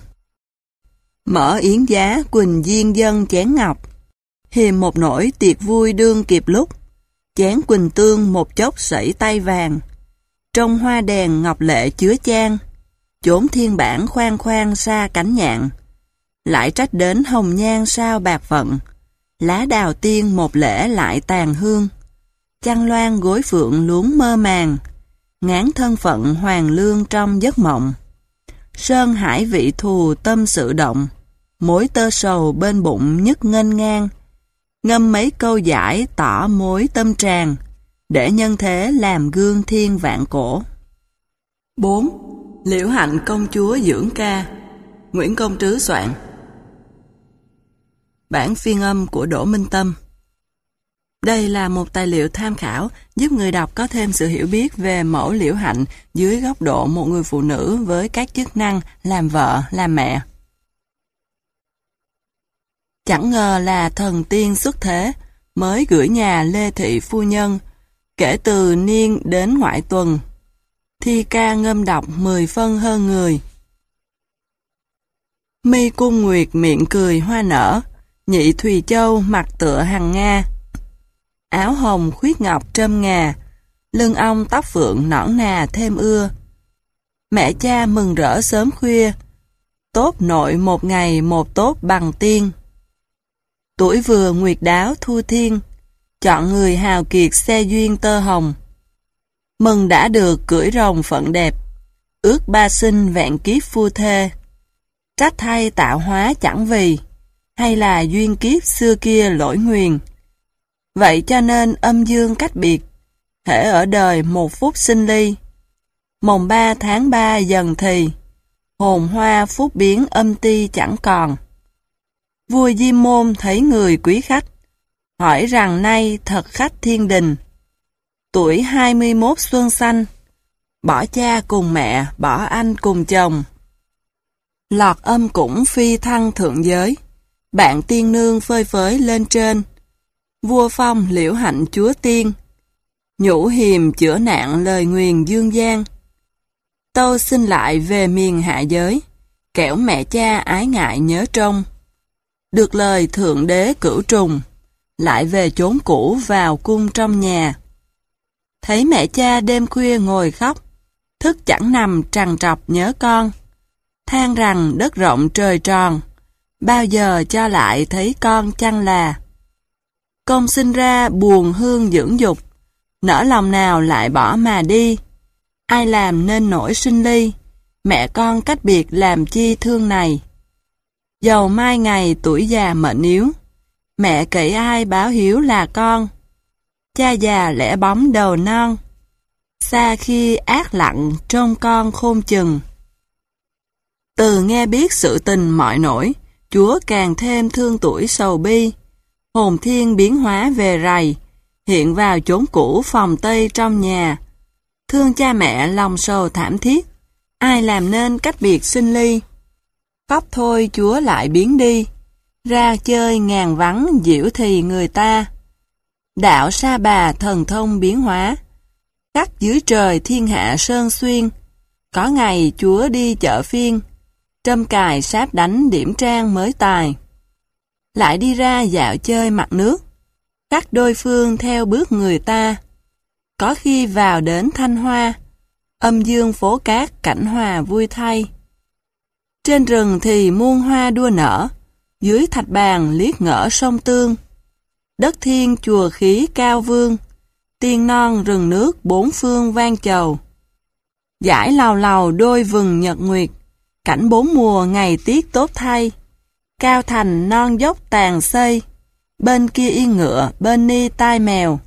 mở yến giá Quỳnh diên dân chén ngọc. Hiềm một nỗi tiệc vui đương kịp lúc, chén Quỳnh tương một chốc sẩy tay vàng. Trong hoa đèn ngọc lệ chứa chan, chốn thiên bản khoan khoan xa cánh nhạn. Lại trách đến hồng nhan sao bạc vận, lá đào tiên một lễ lại tàn hương. Chăn loan gối phượng luống mơ màng, ngán thân phận hoàng lương trong giấc mộng. Sơn hải vị thù tâm sự động, mối tơ sầu bên bụng nhức nghênh ngang. Ngâm mấy câu giải tỏ mối tâm tràng, để nhân thế làm gương thiên vạn cổ. 4. Liễu Hạnh công chúa dưỡng ca, Nguyễn Công Trứ soạn. Bản phiên âm của Đỗ Minh Tâm. Đây là một tài liệu tham khảo giúp người đọc có thêm sự hiểu biết về mẫu Liễu Hạnh dưới góc độ một người phụ nữ với các chức năng làm vợ, làm mẹ. Chẳng ngờ là thần tiên xuất thế, mới gửi nhà Lê Thị phu nhân, kể từ niên đến ngoại tuần. Thi ca ngâm đọc 10 phân hơn người. Mi cung nguyệt miệng cười hoa nở, nhị Thùy Châu mặt tựa hằng Nga. Áo hồng khuyết ngọc trâm ngà, lưng ong tóc phượng nõn nà thêm ưa. Mẹ cha mừng rỡ sớm khuya, tốt nội một ngày một tốt bằng tiên. Tuổi vừa nguyệt đáo thu thiên, chọn người hào kiệt xe duyên tơ hồng. Mừng đã được cưỡi rồng phận đẹp, ước ba sinh vẹn kiếp phu thê. Trách thay tạo hóa chẳng vì, hay là duyên kiếp xưa kia lỗi nguyền. Vậy cho nên âm dương cách biệt, hễ ở đời một phút sinh ly. Mồng 3 tháng 3 dần thì, hồn hoa phúc biến âm ti chẳng còn. Vua Diêm Môn thấy người quý khách, hỏi rằng nay thật khách thiên đình. Tuổi 21 xuân xanh, bỏ cha cùng mẹ, bỏ anh cùng chồng. Lọt âm cũng phi thăng thượng giới, bạn tiên nương phơi phới lên trên. Vua phong Liễu Hạnh chúa tiên, nhũ hiềm chữa nạn lời nguyền dương gian. Tâu xin lại về miền hạ giới, kẻo mẹ cha ái ngại nhớ trông. Được lời thượng đế cửu trùng, lại về chốn cũ vào cung trong nhà. Thấy mẹ cha đêm khuya ngồi khóc, thức chẳng nằm trằn trọc nhớ con. Than rằng đất rộng trời tròn, bao giờ cho lại thấy con chăng là. Con sinh ra buồn hương dưỡng dục, nỡ lòng nào lại bỏ mà đi. Ai làm nên nỗi sinh ly, mẹ con cách biệt làm chi thương này. Dầu mai ngày tuổi già mệnh yếu, mẹ cậy ai báo hiếu là con. Cha già lẻ bóng đầu non, xa khi ác lặng trông con khôn chừng. Từ nghe biết sự tình mọi nỗi, Chúa càng thêm thương tủi sầu bi. Hồn thiên biến hóa về rày, hiện vào chốn cũ phòng Tây trong nhà. Thương cha mẹ lòng sầu thảm thiết, ai làm nên cách biệt sinh ly. Khóc thôi Chúa lại biến đi, ra chơi ngàn vắng diễu thì người ta. Đạo Sa Bà thần thông biến hóa, khắc dưới trời thiên hạ sơn xuyên. Có ngày Chúa đi chợ phiên, trâm cài sáp đánh điểm trang mới tài. Lại đi ra dạo chơi mặt nước, khắc đôi phương theo bước người ta. Có khi vào đến Thanh Hoa, âm dương phố cát cảnh hòa vui thay. Trên rừng thì muôn hoa đua nở, dưới thạch bàn liếc ngỡ sông Tương. Đất thiên chùa khí cao vương, tiên non rừng nước bốn phương vang chầu. Dải lầu lầu đôi vừng nhật nguyệt, cảnh bốn mùa ngày tiết tốt thay. Cao thành non dốc tàn xây, bên kia yên ngựa bên ni tai mèo.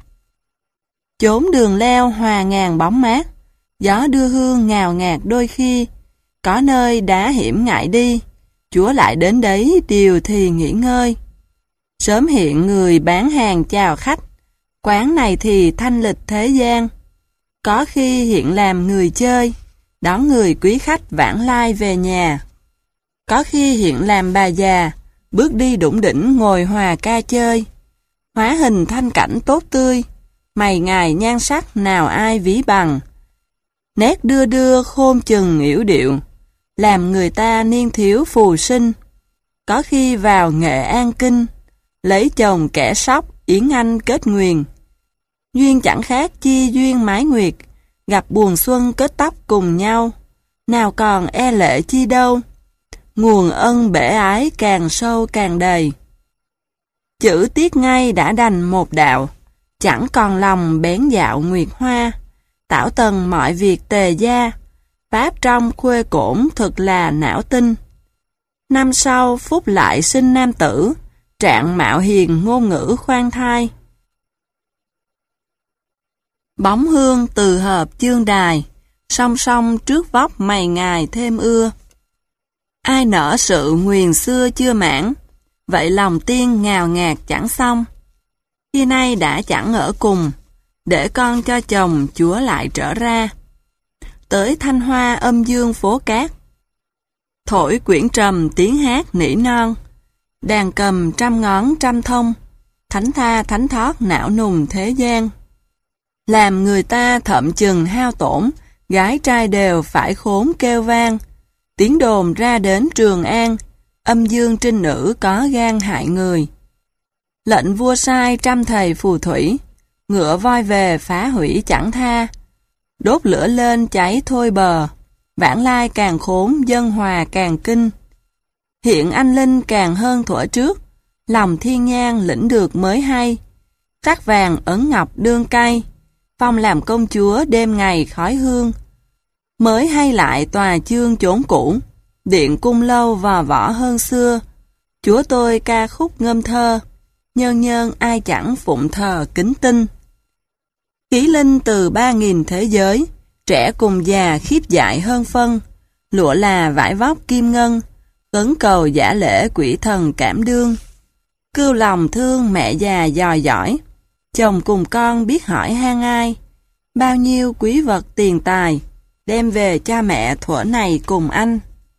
Chốn đường leo hòa ngàn bóng mát, gió đưa hương ngào ngạt đôi khi. Có nơi đã hiểm ngại đi, Chúa lại đến đấy điều thì nghỉ ngơi. Sớm hiện người bán hàng chào khách, quán này thì thanh lịch thế gian. Có khi hiện làm người chơi, đón người quý khách vãng lai về nhà. Có khi hiện làm bà già, bước đi đủng đỉnh ngồi hòa ca chơi. Hóa hình thanh cảnh tốt tươi, mày ngài nhan sắc nào ai ví bằng. Nét đưa đưa khôn chừng yểu điệu, làm người ta niên thiếu phù sinh. Có khi vào Nghệ An Kinh, lấy chồng kẻ sóc Yến Anh kết nguyền. Duyên chẳng khác chi duyên mái nguyệt, gặp buồn xuân kết tóc cùng nhau. Nào còn e lệ chi đâu, nguồn ân bể ái càng sâu càng đầy. Chữ tiết ngay đã đành một đạo, chẳng còn lòng bén dạo nguyệt hoa. Tảo tần mọi việc tề gia, pháp trong khuê cổn thực là não tinh. Năm sau phúc lại sinh nam tử, trạng mạo hiền ngôn ngữ khoan thai. Bóng hương từ hợp chương đài, song song trước vóc mày ngài thêm ưa. Ai nỡ sự nguyền xưa chưa mãn, vậy lòng tiên ngào ngạt chẳng xong. Khi nay đã chẳng ở cùng, để con cho chồng Chúa lại trở ra. Tới Thanh Hoa âm dương phố cát, thổi quyển trầm tiếng hát nỉ non. Đàn cầm trăm ngón trăm thông, thánh tha thánh thót não nùng thế gian. Làm người ta thậm chừng hao tổn, gái trai đều phải khốn kêu vang. Tiếng đồn ra đến Trường An, âm dương trinh nữ có gan hại người. Lệnh vua sai trăm thầy phù thủy, ngựa voi về phá hủy chẳng tha. Đốt lửa lên cháy thôi bờ, vãng lai càng khốn dân hòa càng kinh. Hiện anh linh càng hơn thuở trước, lòng thiên nhang lĩnh được mới hay. Sắc vàng ấn ngọc đương cay, phong làm công chúa đêm ngày khói hương. Mới hay lại tòa chương chốn cũ, điện cung lâu vò võ hơn xưa. Chúa tôi ca khúc ngâm thơ, nhân nhân ai chẳng phụng thờ kính tinh. Khí linh từ 3.000 thế giới, trẻ cùng già khiếp dại hơn phân. Lụa là vải vóc kim ngân, cấn cầu giả lễ quỷ thần cảm đương. Cưu lòng thương mẹ già dòi giỏi, chồng cùng con biết hỏi han ai. Bao nhiêu quý vật tiền tài, đem về cha mẹ thuở này cùng anh.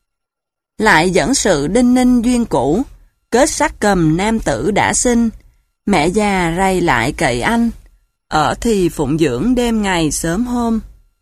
Lại dẫn sự đinh ninh duyên cũ, kết sắc cầm nam tử đã sinh. Mẹ già rầy lại cậy anh, ở thì phụng dưỡng đêm ngày sớm hôm.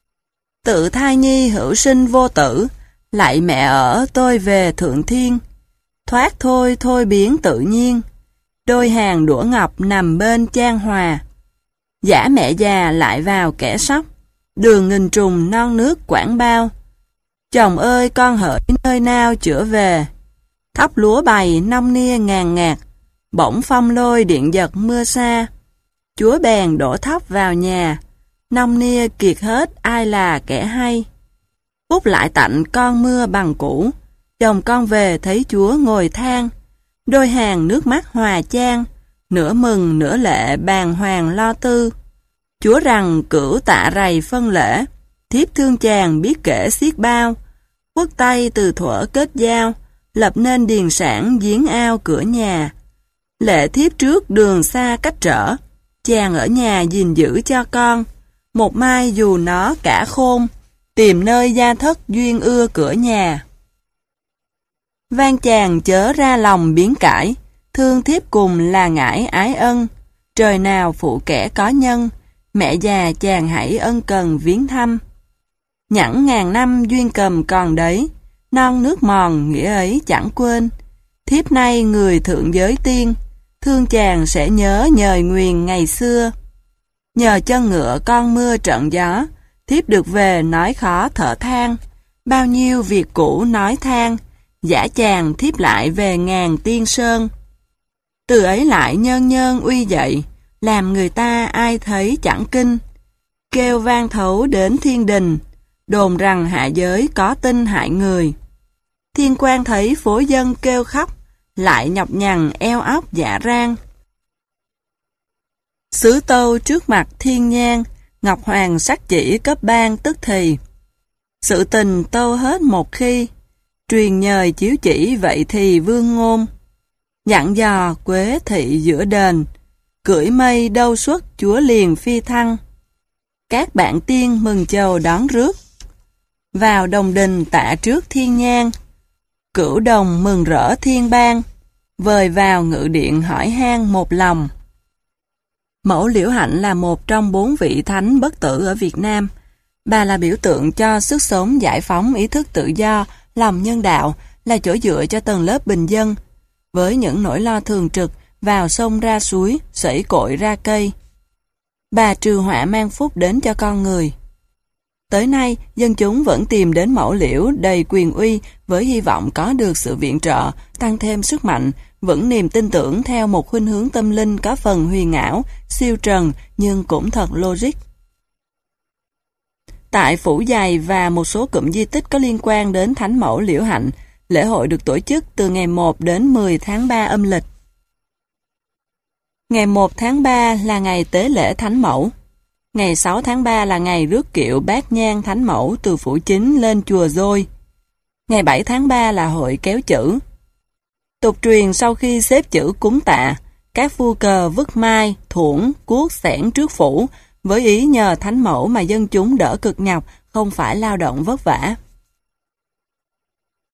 Tự thai nhi hữu sinh vô tử, lại mẹ ở tôi về thượng thiên. Thoát thôi thôi biến tự nhiên, đôi hàng đũa ngọc nằm bên chan hòa. Giả mẹ già lại vào kẻ sóc, đường nghìn trùng non nước quảng bao. Chồng ơi con hỡi nơi nào chữa về, thóc lúa bày nông nia ngàn ngạt. Bỗng phong lôi điện giật mưa xa, Chúa bèn đổ thóc vào nhà. Nông nia kiệt hết ai là kẻ hay. Phúc lại tạnh con mưa bằng cũ, chồng con về thấy Chúa ngồi than. Đôi hàng nước mắt hòa chan, nửa mừng nửa lệ bàng hoàng lo tư. Chúa rằng cửu tạ rầy phân lễ, thiếp thương chàng biết kể xiết bao. Khuất tay từ thuở kết giao, lập nên điền sản giếng ao cửa nhà. Lệ thiếp trước đường xa cách trở, chàng ở nhà gìn giữ cho con. Một mai dù nó cả khôn, tìm nơi gia thất duyên ưa cửa nhà. Van chàng chớ ra lòng biến cãi, thương thiếp cùng là ngãi ái ân. Trời nào phụ kẻ có nhân, mẹ già chàng hãy ân cần viếng thăm. Nhẵn ngàn năm duyên cầm còn đấy, non nước mòn nghĩa ấy chẳng quên. Thiếp nay người thượng giới tiên, thương chàng sẽ nhớ nhời nguyền ngày xưa. Nhờ chân ngựa con mưa trận gió, thiếp được về nói khó thở than. Bao nhiêu việc cũ nói than, giả chàng thiếp lại về ngàn tiên sơn. Từ ấy lại nhơn nhơn uy dậy, làm người ta ai thấy chẳng kinh. Kêu vang thấu đến thiên đình, đồn rằng hạ giới có tin hại người. Thiên quan thấy phố dân kêu khóc, lại nhọc nhằn eo óc dạ rang. Sứ tâu trước mặt thiên nhang, Ngọc Hoàng sắc chỉ cấp ban tức thì. Sự tình tâu hết một khi, truyền nhời chiếu chỉ vậy thì vương ngôn. Dặn dò quế thị giữa đền, cưỡi mây đâu xuất chúa liền phi thăng. Các bạn tiên mừng chầu đón rước, vào đồng đình tạ trước thiên nhang. Cửu đồng mừng rỡ thiên bang, vời vào ngự điện hỏi han một lòng. Mẫu Liễu Hạnh là một trong 4 vị thánh bất tử ở Việt Nam. Bà là biểu tượng cho sức sống giải phóng ý thức tự do, lòng nhân đạo, là chỗ dựa cho tầng lớp bình dân. Với những nỗi lo thường trực, vào sông ra suối, sẩy cội ra cây. Bà trừ họa mang phúc đến cho con người. Tới nay, dân chúng vẫn tìm đến Mẫu Liễu đầy quyền uy với hy vọng có được sự viện trợ, tăng thêm sức mạnh, vững niềm tin tưởng theo một khuynh hướng tâm linh có phần huyền ảo, siêu trần nhưng cũng thật logic. Tại Phủ Giày và một số cụm di tích có liên quan đến Thánh Mẫu Liễu Hạnh, lễ hội được tổ chức từ ngày 1 đến 10 tháng 3 âm lịch. Ngày 1 tháng 3 là ngày tế lễ Thánh Mẫu. Ngày 6 tháng 3 là ngày rước kiệu bát nhang Thánh Mẫu từ phủ chính lên chùa Dôi. Ngày 7 tháng 3 là hội kéo chữ. Tục truyền sau khi xếp chữ cúng tạ, các vua cờ vứt mai, thuổng, cuốc xẻng trước phủ, với ý nhờ Thánh Mẫu mà dân chúng đỡ cực nhọc, không phải lao động vất vả.